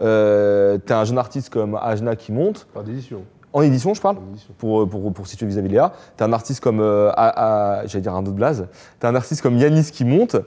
Speaker 6: euh, tu as un jeune artiste comme Ajna qui monte,
Speaker 3: Par d'édition.
Speaker 6: en édition, je parle,
Speaker 3: par d'édition.
Speaker 6: pour, pour, pour situer vis-à-vis de Léa. Tu as un artiste comme, euh, A- A- j'allais dire un autre blaze, tu as un artiste comme Yanis qui monte,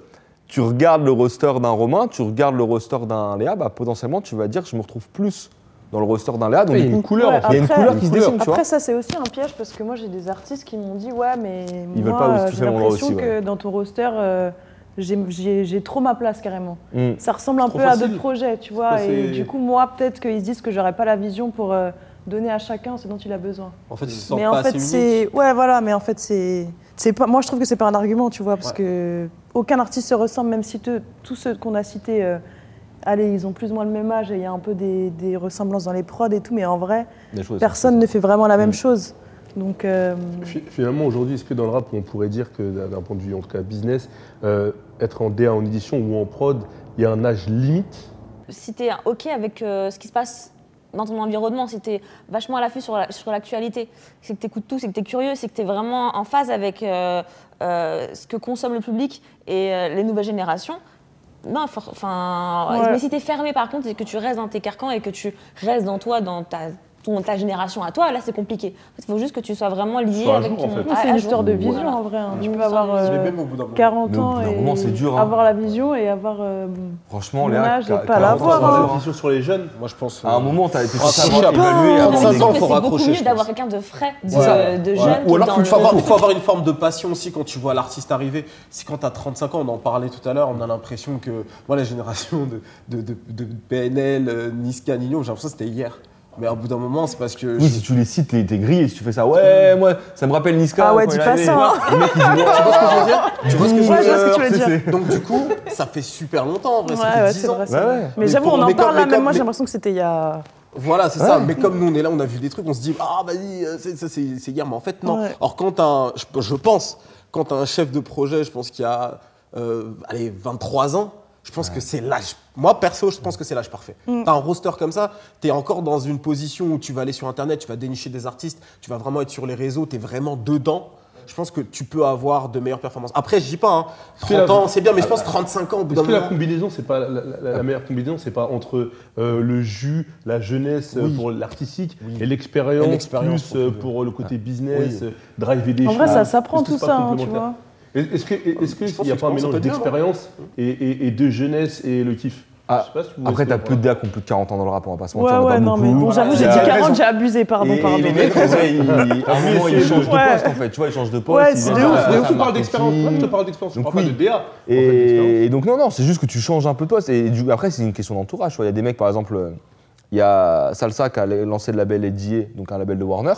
Speaker 6: tu regardes le roster d'un Romain, tu regardes le roster d'un Léa, bah, potentiellement, tu vas dire que je me retrouve plus dans le roster d'un Léa. Donc,
Speaker 3: il y a
Speaker 6: du coup,
Speaker 3: une couleur.
Speaker 4: Ouais,
Speaker 3: en fait.
Speaker 6: il y a une
Speaker 4: Après-
Speaker 6: couleur qui se
Speaker 3: Une couleur.
Speaker 6: dessine, tu vois.
Speaker 4: Après, ça, c'est aussi un piège parce que moi, j'ai des artistes qui m'ont dit ouais, mais
Speaker 6: Ils veulent
Speaker 4: moi,
Speaker 6: pas aussi
Speaker 4: euh,
Speaker 6: tout
Speaker 4: j'ai
Speaker 6: faire mon
Speaker 4: l'impression
Speaker 6: aussi,
Speaker 4: que
Speaker 6: ouais.
Speaker 4: dans ton roster, euh, j'ai- j'ai j'ai trop ma place carrément.
Speaker 6: Mm.
Speaker 4: Ça ressemble un
Speaker 3: Trop
Speaker 4: peu à
Speaker 3: facile.
Speaker 4: d'autres projets, tu vois.
Speaker 3: Ouais,
Speaker 4: et
Speaker 3: c'est-
Speaker 4: du coup, moi, peut-être qu'ils se disent que j'aurais pas la vision pour euh, donner à chacun ce dont il a besoin.
Speaker 5: En fait, ils se sentent
Speaker 4: Mais
Speaker 5: pas
Speaker 4: en fait,
Speaker 5: assez
Speaker 4: c'est
Speaker 5: uniques.
Speaker 4: ouais, voilà. Mais en fait, c'est c'est pas. Moi, je trouve que c'est pas un argument, tu vois, parce
Speaker 5: Ouais.
Speaker 4: que aucun artiste se ressemble, même si te- tous ceux qu'on a cités. euh, Allez, ils ont plus ou moins le même âge et il y a un peu des, des ressemblances dans les prods et tout, mais en vrai,
Speaker 6: Des choses,
Speaker 4: personne
Speaker 6: c'est
Speaker 4: ne
Speaker 6: ça.
Speaker 4: fait vraiment la même
Speaker 6: Mm.
Speaker 4: chose. Donc, euh,
Speaker 3: Fi- Finalement, aujourd'hui, est-ce que dans le rap, on pourrait dire que d'un d'un point de vue, en tout cas business, euh, être en D A, en édition ou en prod, il y a un âge limite?
Speaker 7: Si tu es OK avec euh, ce qui se passe dans ton environnement, si tu es vachement à l'affût sur la- sur l'actualité, c'est que tu écoutes tout, c'est que tu es curieux, c'est que tu es vraiment en phase avec euh, euh, ce que consomme le public et euh, les nouvelles générations. Non, for- enfin,
Speaker 4: Ouais.
Speaker 7: mais si tu es fermé par contre et que tu restes dans tes carcans et que tu restes dans toi, dans ta, ton- ta génération à toi, là c'est compliqué. Il faut juste que tu sois vraiment lié
Speaker 3: Sois à
Speaker 7: avec
Speaker 3: jour,
Speaker 7: ton.
Speaker 3: en fait.
Speaker 4: non, c'est
Speaker 7: à- à
Speaker 4: une histoire de
Speaker 7: jour.
Speaker 4: vision
Speaker 7: Voilà.
Speaker 4: en vrai. hein. Tu
Speaker 7: Une
Speaker 4: peux
Speaker 7: histoire
Speaker 4: avoir
Speaker 7: de
Speaker 4: euh,
Speaker 5: Mais même au bout d'un moment.
Speaker 4: quarante
Speaker 6: Mais au
Speaker 4: ans
Speaker 6: bout d'un
Speaker 4: et
Speaker 6: moment, c'est dur, hein.
Speaker 4: avoir la vision et avoir. euh,
Speaker 6: Franchement,
Speaker 4: Mon
Speaker 6: Léa,
Speaker 4: âge et
Speaker 6: quar-
Speaker 4: pas
Speaker 6: quarante ans,
Speaker 4: l'avoir,
Speaker 6: c'est
Speaker 4: hein.
Speaker 6: dur, hein.
Speaker 3: Vision sur les jeunes.
Speaker 5: Moi, je pense.
Speaker 6: À un moment, t'as été
Speaker 5: Ah,
Speaker 6: censé
Speaker 5: je
Speaker 6: avoir
Speaker 5: sais pas.
Speaker 6: évalué
Speaker 5: À
Speaker 6: avant
Speaker 5: trente-cinq
Speaker 6: de-
Speaker 5: ans,
Speaker 7: Mais
Speaker 5: faut
Speaker 7: c'est beaucoup
Speaker 5: raccrocher,
Speaker 7: mieux
Speaker 5: je
Speaker 7: d'avoir
Speaker 5: pense.
Speaker 7: quelqu'un de frais, de,
Speaker 5: C'est ça.
Speaker 7: de
Speaker 5: Ouais.
Speaker 7: jeune.
Speaker 5: Ou alors,
Speaker 7: dans
Speaker 5: il
Speaker 7: le-
Speaker 5: faut, avoir- faut avoir une forme de passion aussi quand tu vois l'artiste arriver. C'est quand tu as trente-cinq ans, on en parlait tout à l'heure, on a l'impression que moi, la génération de, de, de, de P N L, euh, Niska, Nino, j'ai l'impression que c'était hier. Mais au bout d'un moment, c'est parce que.
Speaker 6: Oui, si tu les cites, t'es t'es grillé. Si tu fais ça, ouais, moi, ça me rappelle Niska.
Speaker 4: Ah ouais,
Speaker 6: quand
Speaker 4: dis
Speaker 6: il
Speaker 4: pas
Speaker 6: avait-
Speaker 4: ça, hein.
Speaker 6: Le mec, il dit, ouais,
Speaker 5: Tu vois ce que je veux dire Tu vois ce que je veux
Speaker 4: Ouais, je vois ce que
Speaker 5: dire
Speaker 4: tu veux
Speaker 6: c'est-
Speaker 4: dire.
Speaker 6: c'est-
Speaker 5: Donc, du coup, ça fait super longtemps en vrai, ça
Speaker 4: Ouais,
Speaker 5: fait
Speaker 4: ouais,
Speaker 5: dix
Speaker 4: c'est
Speaker 5: ans.
Speaker 4: vrai. c'est
Speaker 6: Bah
Speaker 4: vrai.
Speaker 6: ouais.
Speaker 4: Mais
Speaker 5: Mais
Speaker 4: j'avoue,
Speaker 5: pour-
Speaker 4: on en
Speaker 5: mais
Speaker 4: parle
Speaker 5: comme-
Speaker 4: là,
Speaker 5: mais
Speaker 4: même
Speaker 5: comme-
Speaker 4: moi j'ai
Speaker 5: mais-
Speaker 4: l'impression que c'était il y a.
Speaker 5: Voilà, c'est
Speaker 6: Ouais.
Speaker 5: ça. Mais comme nous, on est là, on a vu des trucs, on se dit, ah, vas-y, euh, c'est- ça, c'est c'est hier. Mais en fait, non.
Speaker 4: Ouais.
Speaker 5: Or, quand t'as un, je, je pense, quand t'as un chef de projet, je pense qu'il y a, euh, allez, vingt-trois ans, je pense que c'est l'âge. Moi, perso, je pense que c'est l'âge parfait.
Speaker 4: Mm.
Speaker 5: T'as un roster comme ça, t'es encore dans une position où tu vas aller sur Internet, tu vas dénicher des artistes, tu vas vraiment être sur les réseaux, t'es vraiment dedans. Je pense que tu peux avoir de meilleures performances. Après, je dis pas, hein,
Speaker 3: que
Speaker 5: trente
Speaker 3: la-
Speaker 5: ans, c'est bien, mais je pense trente-cinq ans, au bout d'un
Speaker 3: Est-ce que la
Speaker 5: moment.
Speaker 3: combinaison, c'est pas la, la- la- la meilleure combinaison, c'est pas entre euh, le jus, la jeunesse euh,
Speaker 5: Oui.
Speaker 3: pour l'artistique
Speaker 5: Oui.
Speaker 3: et l'expérience,
Speaker 5: Et l'expérience
Speaker 3: plus
Speaker 5: pour
Speaker 3: euh,
Speaker 5: tout.
Speaker 3: pour le côté business,
Speaker 5: Oui.
Speaker 3: euh, driver des
Speaker 4: En
Speaker 3: choses.
Speaker 4: vrai, ça s'apprend
Speaker 3: Est-ce que
Speaker 4: tout
Speaker 3: c'est pas
Speaker 4: ça, hein, tu
Speaker 3: complémentaire
Speaker 4: vois.
Speaker 3: Est-ce que est-ce que
Speaker 5: Je pense
Speaker 3: il n'y a
Speaker 5: que
Speaker 3: pas un
Speaker 5: ça
Speaker 3: mélange
Speaker 5: peut être bien,
Speaker 3: d'expérience et, et- et de jeunesse et le kiff?
Speaker 6: Ah,
Speaker 3: Je sais pas si vous
Speaker 6: Après,
Speaker 3: voyez
Speaker 6: t'as
Speaker 3: ce que
Speaker 6: peu de
Speaker 3: je
Speaker 6: gars qui ont plus de quarante ans dans le rap, on va pas se
Speaker 4: Ouais,
Speaker 6: mentir. on est
Speaker 4: ouais,
Speaker 6: pas
Speaker 4: non, mais
Speaker 6: beaucoup.
Speaker 4: bon, j'avoue, j'ai
Speaker 6: Il y
Speaker 4: dit
Speaker 6: a-
Speaker 4: quarante, j'ai abusé, pardon,
Speaker 6: Et,
Speaker 4: pardon.
Speaker 6: et les mecs, en vrai, ils, à un moment, ils changent de
Speaker 4: Ouais.
Speaker 6: poste en fait. Tu vois, ils changent de poste.
Speaker 4: Ouais,
Speaker 6: ils
Speaker 4: c'est
Speaker 6: disent,
Speaker 4: de ouf,
Speaker 6: ah,
Speaker 4: de
Speaker 3: veux.
Speaker 4: ouf.
Speaker 3: Je
Speaker 6: ça
Speaker 3: parle
Speaker 6: marche
Speaker 3: d'expérience.
Speaker 6: aussi.
Speaker 3: Moi, je te parle d'expérience. Je
Speaker 6: Donc
Speaker 3: parle pas
Speaker 6: oui.
Speaker 3: de D A. en fait, d'expérience.
Speaker 6: Et, et donc non, non, c'est juste que tu changes un peu de poste. Et du, après, c'est une question d'entourage. tu vois. Il y a des mecs, par exemple, euh, il y a Salsa qui a lancé le label Eddie, donc un label de Warner.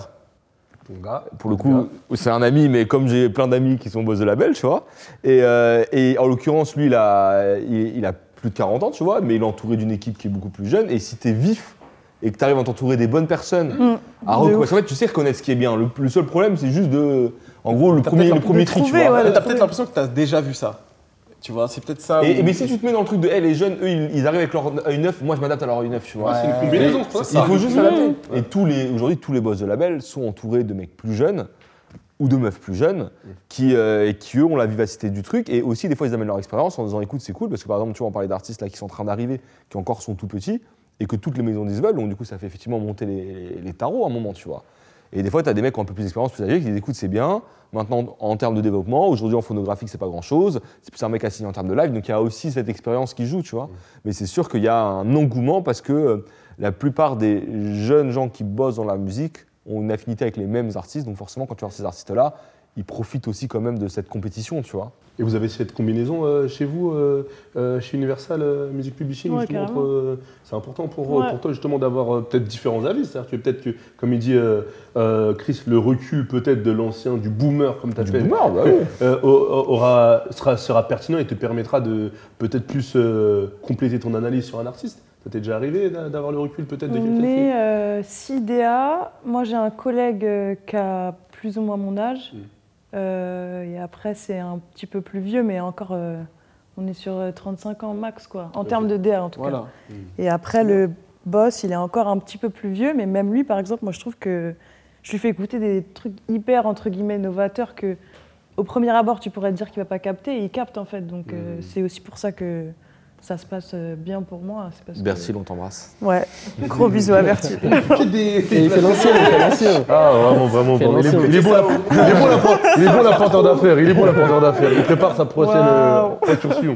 Speaker 3: Ton gars,
Speaker 6: Pour le coup, c'est un ami, mais comme j'ai plein d'amis qui sont boss de label, tu vois. Et, euh, et en l'occurrence, lui, il a, il, il a plus de quarante ans, tu vois, mais il est entouré d'une équipe qui est beaucoup plus jeune. Et si t'es vif et que t'arrives à t'entourer des bonnes personnes,
Speaker 4: Mm.
Speaker 6: à
Speaker 4: De
Speaker 6: reconnaître,
Speaker 4: ouf.
Speaker 6: en fait, tu sais reconnaître ce qui est bien. Le, le seul problème, c'est juste de, en gros, le
Speaker 5: T'as
Speaker 6: premier,
Speaker 5: peut-être
Speaker 6: le
Speaker 5: un
Speaker 6: premier
Speaker 4: peu
Speaker 6: tri, tu
Speaker 4: trouvé,
Speaker 6: vois.
Speaker 4: ouais.
Speaker 5: T'as
Speaker 4: de
Speaker 5: peut-être
Speaker 4: trouver.
Speaker 5: l'impression que t'as déjà vu ça. Tu vois, c'est peut-être ça.
Speaker 6: Et,
Speaker 5: où-
Speaker 6: et mais si tu te mets dans le truc de, hey, les jeunes, eux, ils, ils arrivent avec leur œil neuf, moi je m'adapte à leur œil neuf, tu vois.
Speaker 3: Ouais, c'est une combinaison, c'est pas
Speaker 6: Il
Speaker 3: ça.
Speaker 6: faut juste s'adapter. Et tous les, aujourd'hui, tous les boss de label sont entourés de mecs plus jeunes ou de meufs plus jeunes qui, euh, et qui, eux, ont la vivacité du truc. Et aussi, des fois, ils amènent leur expérience en disant, écoute, c'est cool, parce que par exemple, tu vois, on parlait d'artistes là qui sont en train d'arriver, qui encore sont tout petits, et que toutes les maisons disent veulent. Donc, du coup, ça fait effectivement monter les, les- les tarots à un moment, tu vois. Et des fois, tu as des mecs qui ont un peu plus d'expérience, plus âgés, qui disent, écoute, c'est bien. Maintenant, en termes de développement, aujourd'hui, en phonographique, c'est pas grand-chose. C'est plus un mec assigné en termes de live. Donc, il y a aussi cette expérience qui joue, tu vois. Mais c'est sûr qu'il y a un engouement parce que euh, la plupart des jeunes gens qui bossent dans la musique ont une affinité avec les mêmes artistes. Donc, forcément, quand tu vois ces artistes-là, ils profitent aussi quand même de cette compétition, tu vois.
Speaker 3: Et vous avez cette combinaison euh, chez vous, euh, euh, chez Universal euh, Music Publishing,
Speaker 4: Ouais,
Speaker 3: justement,
Speaker 4: carrément.
Speaker 3: entre, euh, c'est important pour, euh,
Speaker 4: Ouais.
Speaker 3: pour toi justement d'avoir euh, peut-être différents avis. C'est-à-dire que peut-être que, comme il dit euh, euh, Chris, le recul peut-être de l'ancien, du boomer comme tu
Speaker 6: Du
Speaker 3: appelles,
Speaker 6: boomer, bah oui.
Speaker 3: euh, aura, sera, sera pertinent et te permettra de peut-être plus euh, compléter ton analyse sur un artiste. Ça t'est déjà arrivé d'a- d'avoir le recul peut-être de quelqu'un
Speaker 4: On
Speaker 3: qui-
Speaker 4: est euh, six D A. Moi, j'ai un collègue euh, qui a plus ou moins mon âge.
Speaker 3: Mm.
Speaker 4: Euh, et après, c'est un petit peu plus vieux, mais encore, euh, on est sur euh, trente-cinq ans max, quoi. En
Speaker 3: Ok.
Speaker 4: termes de D A, en tout
Speaker 5: Voilà.
Speaker 4: cas. Et après, le boss, il est encore un petit peu plus vieux, mais même lui, par exemple, moi, je trouve que je lui fais écouter des trucs hyper, entre guillemets, novateurs que, au premier abord, tu pourrais te dire qu'il va pas capter, et il capte, en fait. Donc, euh,
Speaker 3: Mm.
Speaker 4: c'est aussi pour ça que ça se passe euh, bien pour moi. C'est parce que-
Speaker 6: Bercy, on t'embrasse.
Speaker 4: Ouais, gros bisous à Bertie.
Speaker 3: Que des-
Speaker 2: Et il fait l'ancien, il fait l'ancien.
Speaker 3: Ah, vraiment, vraiment.
Speaker 2: Quel
Speaker 3: vraiment. Il, est,
Speaker 2: ancien.
Speaker 3: il est bon, la- il est bon, la- il est bon l'apporteur d'affaires. Il est bon l'apporteur d'affaires. Il prépare sa prochaine
Speaker 4: Waouh.
Speaker 3: euh, incursion.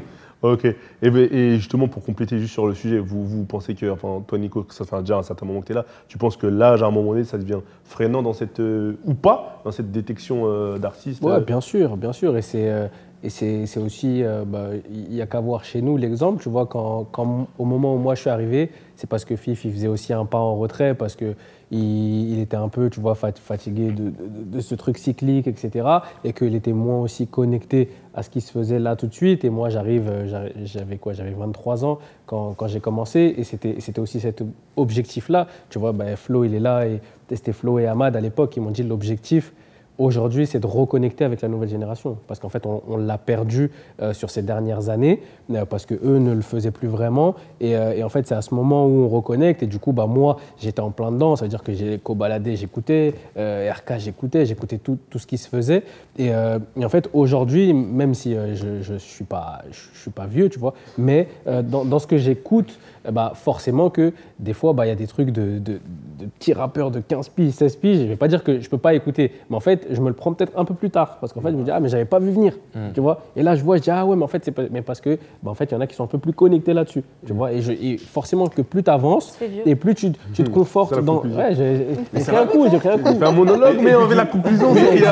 Speaker 3: Ok. Et, et justement, pour compléter juste sur le sujet, vous, vous pensez que, enfin, toi Nico, que ça fait déjà un certain moment que tu es là, tu penses que l'âge, à un moment donné, ça devient freinant dans cette, euh, ou pas, dans cette détection euh, d'artistes?
Speaker 2: Ouais,
Speaker 3: euh...
Speaker 2: bien sûr, bien sûr. Et c'est euh, et c'est, c'est aussi, il euh, bah, n'y a qu'à voir chez nous l'exemple. Tu vois, quand, quand, au moment où moi je suis arrivé, c'est parce que Fif, il faisait aussi un pas en retrait, parce que il, il était un peu, tu vois, fatigué de, de, de ce truc cyclique, et cetera. Et qu'il était moins aussi connecté à ce qui se faisait là tout de suite. Et moi, j'arrive, j'avais quoi, j'avais vingt-trois ans quand, quand j'ai commencé. Et c'était, c'était aussi cet objectif-là. Tu vois, bah, Flo, il est là. Et c'était Flo et Ahmad à l'époque. Ils m'ont dit l'objectif, aujourd'hui, c'est de reconnecter avec la nouvelle génération. Parce qu'en fait, on, on l'a perdu euh, sur ces dernières années, euh, parce qu'eux ne le faisaient plus vraiment. Et, euh, et en fait, c'est à ce moment où on reconnecte. Et du coup, bah, moi, j'étais en plein dedans. Ça veut dire que j'ai Kobalade, j'écoutais, euh, R K, j'écoutais, j'écoutais tout, tout ce qui se faisait. Et, euh, et en fait, aujourd'hui, même si euh, je ne suis pas, je suis pas vieux, tu vois, mais euh, dans, dans ce que j'écoute, euh, bah, forcément que des fois, bah, y a des trucs de, de, de petits rappeurs de quinze piges, seize piges. Je ne vais pas dire que je ne peux pas écouter. Mais en fait, je me le prends peut-être un peu plus tard, parce qu'en fait, je me dis, ah, mais j'avais pas vu venir, mmh. tu vois. Et là, je vois, je dis, ah ouais, mais en fait, c'est pas... mais parce que, bah, en fait, il y en a qui sont un peu plus connectés là-dessus, tu vois. Et, je... et forcément, que plus tu avances, et plus tu, tu te confortes dans. Ouais, j'ai pris un coup, j'ai pris un coup.
Speaker 3: Fait un monologue, mais on veut la conclusion.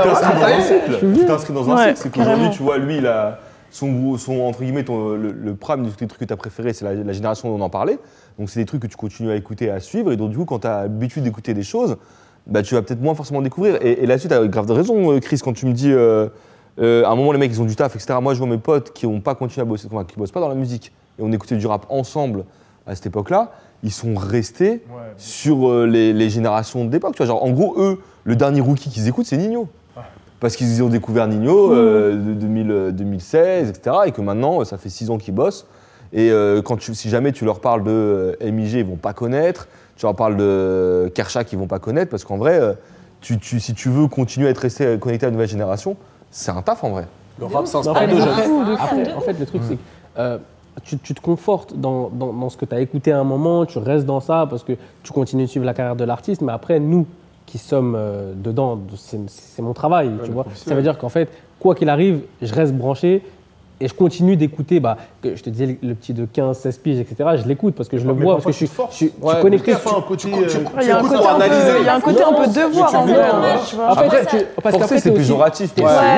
Speaker 6: Tu t'inscris dans un cycle, c'est qu'aujourd'hui, tu vois, lui, il a son, son entre guillemets, ton, le, le prime de tous les trucs que tu as préféré, c'est la, la génération dont on en parlait. Donc, c'est des trucs que tu continues à écouter, à suivre. Et donc, du coup, quand tu as l'habitude d'écouter des choses, bah, tu vas peut-être moins forcément découvrir. Et, et là-dessus, tu as grave de raison, Chris, quand tu me dis euh, euh, à un moment, les mecs, ils ont du taf, et cetera. Moi, je vois mes potes qui n'ont pas continué à bosser, enfin, qui ne bossent pas dans la musique, et on écoutait du rap ensemble à cette époque-là, ils sont restés ouais, sur euh, les, les générations d'époque. Tu vois, genre, en gros, eux, le dernier rookie qu'ils écoutent, c'est Ninho. Ah. Parce qu'ils ont découvert Ninho euh, de deux mille, deux mille seize, et cetera. Et que maintenant, ça fait six ans qu'ils bossent. Et euh, quand tu, si jamais tu leur parles de euh, M I G, ils ne vont pas connaître. Tu leur parles de Kershak, ils ne vont pas connaître. Parce qu'en vrai, euh, tu, tu, si tu veux continuer à être resté connecté à la nouvelle génération, c'est un taf en vrai.
Speaker 5: Le rap, c'est un
Speaker 2: en, fait, après, en fait, le truc, mmh. c'est que euh, tu, tu te confortes dans, dans, dans ce que tu as écouté à un moment, tu restes dans ça parce que tu continues de suivre la carrière de l'artiste. Mais après, nous qui sommes euh, dedans, c'est, c'est mon travail. Ouais, tu vois. Ça veut dire qu'en fait, quoi qu'il arrive, je reste branché. Et je continue d'écouter, bah, que je te disais, le petit de quinze, seize piges, et cetera. Je l'écoute parce que je mais le vois, parce que je suis, je suis, ouais, je suis connecté.
Speaker 4: Il y a un côté un peu, il y a un côté un peu devoir en vrai.
Speaker 6: Après, parce qu'après c'est péjoratif.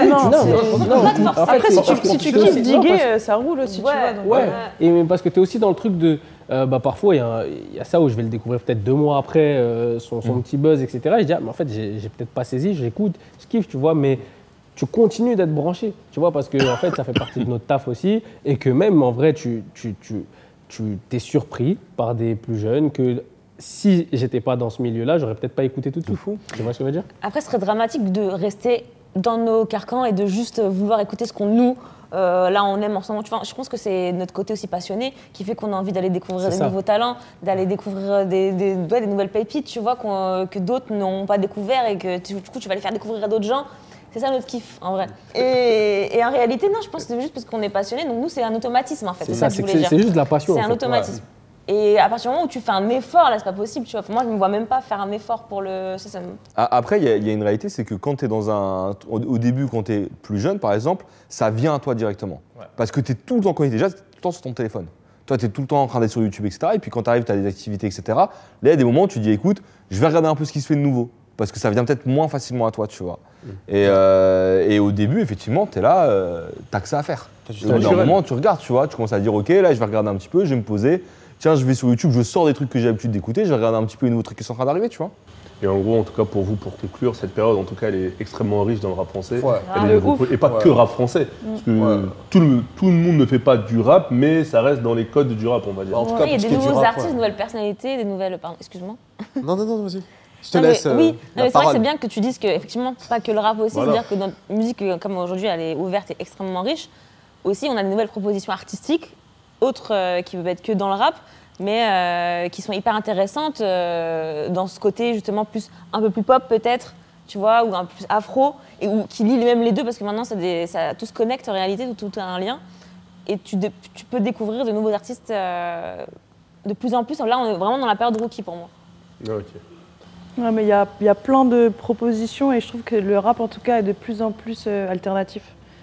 Speaker 4: Après, si tu kiffes diguer, ça roule aussi, tu vois.
Speaker 2: Ouais. Et parce que tu es aussi dans le truc de, bah parfois il y a ça où je vais le découvrir peut-être deux mois après son petit buzz, et cetera. Je dis, mais en fait, j'ai peut-être pas saisi, j'écoute, je kiffe, tu vois, mais tu continues d'être branché, tu vois, parce que en fait, ça fait partie de notre taf aussi, et que même en vrai, tu, tu, tu, tu t'es surpris par des plus jeunes que si j'étais pas dans ce milieu-là, j'aurais peut-être pas écouté tout de suite. Fou. Tu vois ce que je veux dire ?
Speaker 7: Après, ce serait dramatique de rester dans nos carcans et de juste vouloir écouter ce qu'on nous euh, là on aime en ce moment. Tu vois, je pense que c'est notre côté aussi passionné qui fait qu'on a envie d'aller découvrir c'est des ça. nouveaux talents, d'aller découvrir des, des, ouais, des nouvelles pépites, tu vois, qu'on, que d'autres n'ont pas découvert et que tu, du coup tu vas les faire découvrir à d'autres gens. C'est ça notre kiff, en vrai. Et, et en réalité, non, je pense que c'est juste parce qu'on est passionné. Donc nous, c'est un automatisme, en fait. C'est, c'est ça, ça que je voulais dire.
Speaker 2: C'est juste de la passion.
Speaker 7: C'est
Speaker 2: en
Speaker 7: un
Speaker 2: fait.
Speaker 7: automatisme. Ouais. Et à partir du moment où tu fais un effort, là, c'est pas possible. Tu vois. Moi, je me vois même pas faire un effort pour le. Ça, ça me...
Speaker 6: Après, il y, y a une réalité, c'est que quand tu es dans un. Au, au début, quand tu es plus jeune, par exemple, ça vient à toi directement. Ouais. Parce que tu es tout le temps connecté. Déjà, tu es tout le temps sur ton téléphone. Toi, tu es tout le temps en train d'être sur YouTube, et cetera. Et puis quand tu arrives, tu as des activités, et cetera. Là, il y a des moments où tu dis, écoute, je vais regarder un peu ce qui se fait de nouveau. Parce que ça vient peut-être moins facilement à toi, tu vois. Mmh. Et, euh, et au début, effectivement, tu es là, euh, tu as que ça à faire. Au bout d'un moment, tu regardes, tu vois, tu commences à dire, ok, là, je vais regarder un petit peu, je vais me poser. Tiens, je vais sur YouTube, je sors des trucs que j'ai l'habitude d'écouter, je vais regarder un petit peu les nouveaux trucs qui sont en train d'arriver, tu vois.
Speaker 3: Et en gros, en tout cas, pour vous, pour conclure, cette période, en tout cas, elle est extrêmement riche dans le rap français.
Speaker 4: Ouais.
Speaker 3: Ah, est ouf. Et pas ouais. que rap français. Mmh. Parce que ouais. tout, le, tout le monde ne fait pas du rap, mais ça reste dans les codes du rap, on va dire.
Speaker 7: En tout cas, il y a des nouveaux rap, artistes, ouais. des nouvelles personnalités, des nouvelles. Pardon, excuse-moi.
Speaker 5: Non, non, non, vas-y. Je te
Speaker 7: non,
Speaker 5: laisse.
Speaker 7: Mais,
Speaker 5: euh,
Speaker 7: oui, non, mais c'est
Speaker 5: parole.
Speaker 7: vrai que c'est bien que tu dises que, effectivement, pas que le rap aussi, voilà. C'est-à-dire que notre musique, comme aujourd'hui, elle est ouverte et extrêmement riche. Aussi, on a de nouvelles propositions artistiques, autres euh, qui peuvent être que dans le rap, mais euh, qui sont hyper intéressantes euh, dans ce côté justement plus un peu plus pop peut-être, tu vois, ou un peu plus afro, et ou qui lie même les deux parce que maintenant ça, des, ça tout se connecte en réalité, tout, tout a un lien, et tu, de, tu peux découvrir de nouveaux artistes euh, de plus en plus. Là, on est vraiment dans la période rookie pour moi.
Speaker 3: Ok.
Speaker 4: Ouais, mais il y a, y a plein de propositions et je trouve que le rap en tout cas est de plus en plus euh, alternatif.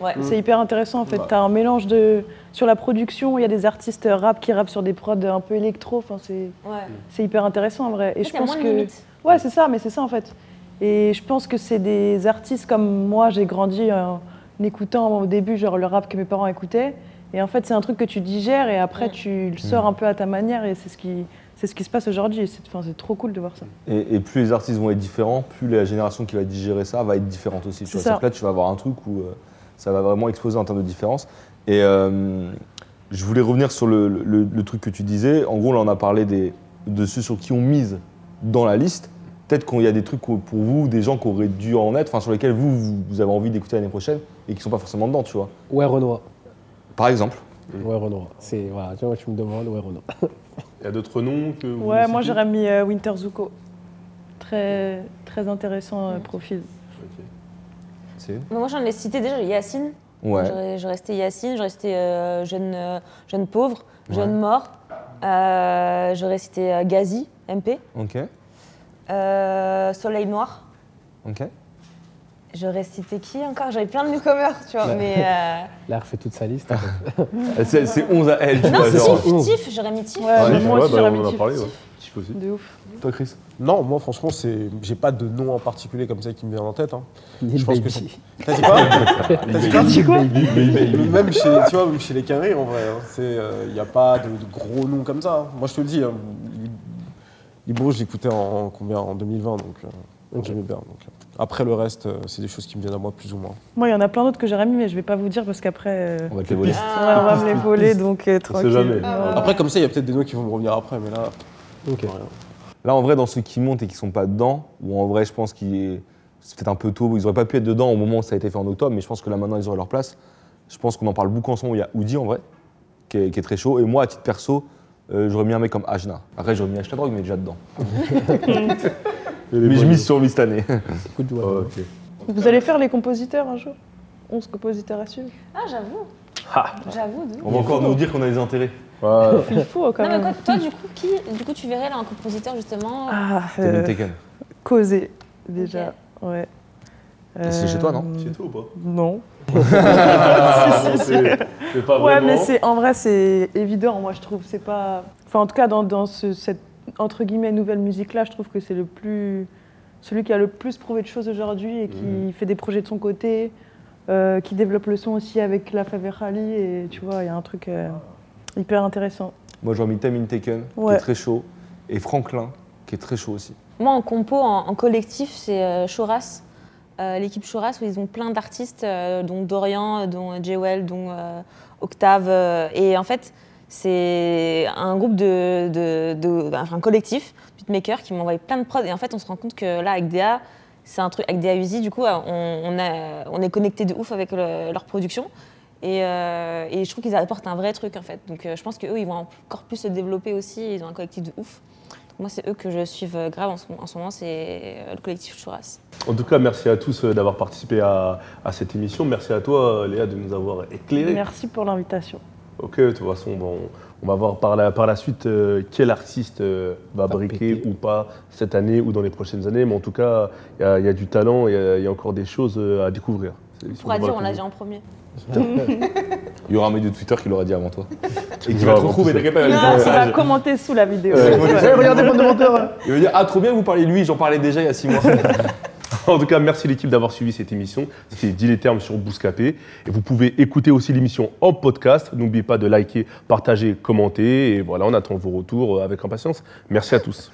Speaker 7: Ouais.
Speaker 4: C'est hyper intéressant en fait. T'as un mélange de. Sur la production, il y a des artistes rap qui rappent sur des prods un peu électro. Enfin, c'est
Speaker 7: Ouais.
Speaker 4: c'est hyper intéressant en vrai. Et
Speaker 7: En fait,
Speaker 4: je
Speaker 7: il y a
Speaker 4: pense
Speaker 7: moins de
Speaker 4: que.
Speaker 7: limites.
Speaker 4: Ouais, c'est ça, mais c'est ça en fait. Et je pense que c'est des artistes comme moi, j'ai grandi en écoutant au début genre le rap que mes parents écoutaient. Et en fait, c'est un truc que tu digères et après
Speaker 7: Mm.
Speaker 4: tu le sors un peu à ta manière et c'est ce qui, c'est ce qui se passe aujourd'hui. C'est, enfin, c'est trop cool de voir ça.
Speaker 6: Et, et plus les artistes vont être différents, plus la génération qui va digérer ça va être différente aussi. Tu
Speaker 4: C'est
Speaker 6: vois.
Speaker 4: ça.
Speaker 6: C'est-à-dire que là, tu vas avoir un truc où euh, ça va vraiment exploser en termes de différence. Et euh, je voulais revenir sur le, le- le truc que tu disais. En gros, là, on a parlé des, de ceux sur qui on mise dans la liste. Peut-être qu'il y a des trucs pour vous, des gens qui auraient dû en être, enfin, sur lesquels vous, vous, vous avez envie d'écouter l'année prochaine et qui ne sont pas forcément dedans, tu vois.
Speaker 2: Ouais, Renoir.
Speaker 6: Par exemple.
Speaker 2: Ouais, Renoir. C'est, voilà, tu vois, tu me demandes, ouais, Renoir.
Speaker 3: Il y a d'autres noms que vous
Speaker 4: Ouais, moi
Speaker 3: citez
Speaker 4: j'aurais mis euh, Winter Zuko. Très, très intéressant euh, profil.
Speaker 3: Ok.
Speaker 6: C'est
Speaker 7: Mais moi, j'en ai cité déjà Yacine.
Speaker 6: Ouais.
Speaker 7: J'aurais, j'aurais resté Yacine, j'aurais resté euh, jeune, euh, jeune pauvre, jeune
Speaker 6: Ouais.
Speaker 7: mort. Euh, j'aurais cité euh, Gazi, M P.
Speaker 6: Ok.
Speaker 7: Euh, Soleil Noir.
Speaker 6: Ok.
Speaker 7: J'aurais cité qui encore? J'avais plein de newcomers, tu vois,
Speaker 2: Ouais.
Speaker 7: mais... euh,
Speaker 2: Là, elle refait toute sa liste. en fait.
Speaker 6: C'est, c'est onze à elle, tu
Speaker 7: Non,
Speaker 6: vois.
Speaker 7: c'est
Speaker 6: Genre.
Speaker 7: Tiff, Tiff, j'aurais mis Tiff.
Speaker 4: Ouais,
Speaker 3: Ouais,
Speaker 4: mais moi
Speaker 3: ouais,
Speaker 4: aussi
Speaker 3: bah,
Speaker 4: j'aurais
Speaker 3: on
Speaker 4: mis
Speaker 3: en a
Speaker 4: Tiff.
Speaker 3: parlé, ouais. Tiff aussi.
Speaker 4: De ouf.
Speaker 6: Toi, Chris.
Speaker 5: Non, moi franchement, c'est, j'ai pas de nom en particulier comme ça qui me vient en tête. Hein.
Speaker 2: Lil
Speaker 5: Je pense que
Speaker 2: Baby.
Speaker 5: T'as dit quoi T'as dit quoi
Speaker 4: T'as dit quoi
Speaker 5: Même chez, tu vois, même chez les Quinri, en vrai, il n'y a pas de, de gros noms comme ça. Hein. Moi, je te le dis, hein, Libro, je l'écoutais en, en combien En deux mille vingt, donc euh, donc j'aimais bien. Donc, euh. Après, le reste, euh, c'est des choses qui me viennent à moi plus ou moins.
Speaker 4: Moi, il y en a plein d'autres que j'aurais mis, mais je vais pas vous dire parce qu'après, euh,
Speaker 6: On va te les voler.
Speaker 4: ouais, on va me les voler, donc euh, tranquille.
Speaker 3: jamais.
Speaker 4: Non.
Speaker 5: Après, comme ça, il y a peut-être des noms qui vont me revenir après, mais là,
Speaker 2: Ok.
Speaker 5: rien.
Speaker 6: Là, en vrai, dans ceux qui montent et qui sont pas dedans, ou en vrai, je pense qu'il est... c'est peut-être un peu tôt, ils auraient pas pu être dedans au moment où ça a été fait en octobre, mais je pense que là, maintenant, ils auraient leur place. Je pense qu'on en parle beaucoup en ce moment. Il y a Oudi, en vrai, qui est, qui est très chaud. Et moi, à titre perso, euh, j'aurais mis un mec comme Ajna. Après, j'aurais mis H Drogue, mais déjà dedans. mais je mise sur lui cette année.
Speaker 2: Écoute, ouais.
Speaker 3: Oh, ok.
Speaker 4: Vous allez faire les compositeurs un jour onze compositeurs à suivre.
Speaker 7: Ah, j'avoue.
Speaker 3: Ha.
Speaker 7: J'avoue. de ouf.
Speaker 6: On va encore nous dire qu'on a des intérêts.
Speaker 3: Ouais.
Speaker 4: Il faut quand
Speaker 7: Non, mais
Speaker 4: même.
Speaker 7: quoi, toi, du coup, qui, du coup, tu verrais là un compositeur justement
Speaker 4: Ah,
Speaker 6: T'as
Speaker 4: euh,
Speaker 6: mis Taken.
Speaker 4: causer, déjà. Ouais.
Speaker 6: C'est chez toi, non
Speaker 4: Euh,
Speaker 3: C'est tout ou pas
Speaker 4: Non.
Speaker 3: Ah, c'est c'est pas
Speaker 4: Ouais,
Speaker 3: vraiment.
Speaker 4: mais c'est, en vrai, c'est évident, moi, je trouve. C'est pas... Enfin, en tout cas, dans, dans ce, cette, entre guillemets, nouvelle musique-là, je trouve que c'est le plus... Celui qui a le plus prouvé de choses aujourd'hui et qui
Speaker 3: Mhm.
Speaker 4: fait des projets de son côté, euh, qui développe le son aussi avec la Faverali. Et tu vois, il y a un truc euh, hyper intéressant.
Speaker 6: Moi, j'aurais mis Tamin Taken, qui
Speaker 4: Ouais.
Speaker 6: est très chaud, et Franklin, qui est très chaud aussi.
Speaker 7: Moi, en compo, en, en collectif, c'est euh, Choras. Euh, l'équipe Choras, où ils ont plein d'artistes, euh, dont Dorian, dont Jewel, dont euh, Octave. euh, et en fait, c'est un groupe de, de, de- enfin, un collectif, beatmakers, qui m'ont envoyé plein de prods. Et en fait, on se rend compte que là, avec D A, c'est un truc, avec D A Uzi, du coup, on, on, a, on est connecté de ouf avec le- leur production. Et, euh, et je trouve qu'ils apportent un vrai truc, en fait. Donc, euh, je pense qu'eux, ils vont encore plus se développer aussi. Ils ont un collectif de ouf. Donc, moi, c'est eux que je suis grave en ce, en ce moment, c'est euh, le collectif Choras.
Speaker 3: En tout cas, merci à tous euh, d'avoir participé à, à cette émission. Merci à toi, euh, Léa, de nous avoir éclairés.
Speaker 4: Merci pour l'invitation.
Speaker 3: Ok, de toute façon, bon, on va voir par la, par la suite euh, quel artiste euh, va
Speaker 2: Va
Speaker 3: briquer
Speaker 2: péter.
Speaker 3: ou pas cette année ou dans les prochaines années. Mais en tout cas, il y, a- il y a du talent, il y, a- il y a encore des choses euh, à découvrir. C'est-
Speaker 7: On
Speaker 3: si
Speaker 7: pourra
Speaker 3: on
Speaker 7: dire,
Speaker 3: va
Speaker 7: on l'a
Speaker 3: la
Speaker 7: dit en premier.
Speaker 6: Il y aura un mec de Twitter qui l'aura dit avant toi. Et qui
Speaker 3: va
Speaker 6: va te
Speaker 3: avoir
Speaker 6: retrouver,
Speaker 3: tout ça.
Speaker 6: t'inquiète pas, il va
Speaker 4: Non,
Speaker 6: dire,
Speaker 4: il
Speaker 6: euh,
Speaker 4: va commenter sous la vidéo.
Speaker 6: Ouais,
Speaker 4: Ouais.
Speaker 6: ouais, regardez mon commentaire. Il va dire, ah, trop bien, vous parlez de lui, j'en parlais déjà il y a six mois.
Speaker 3: En tout cas, merci l'équipe d'avoir suivi cette émission. C'était Dis les termes sur Bouscapé. Et vous pouvez écouter aussi l'émission en podcast. N'oubliez pas de liker, partager, commenter. Et voilà, on attend vos retours euh, avec impatience. Merci à tous.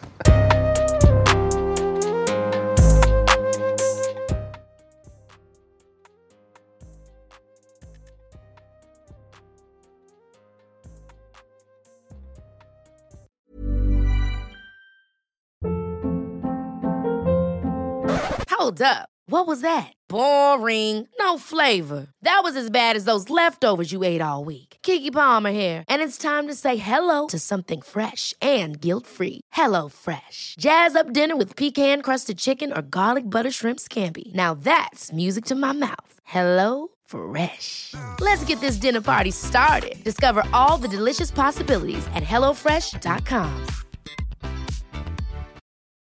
Speaker 1: Hold up. What was that? Boring. No flavor. That was as bad as those leftovers you ate all week. Keke Palmer here, and it's time to say hello to something fresh and guilt-free. Hello Fresh. Jazz up dinner with pecan-crusted chicken or garlic butter shrimp scampi. Now that's music to my mouth. Hello Fresh. Let's get this dinner party started. Discover all the delicious possibilities at hello fresh dot com.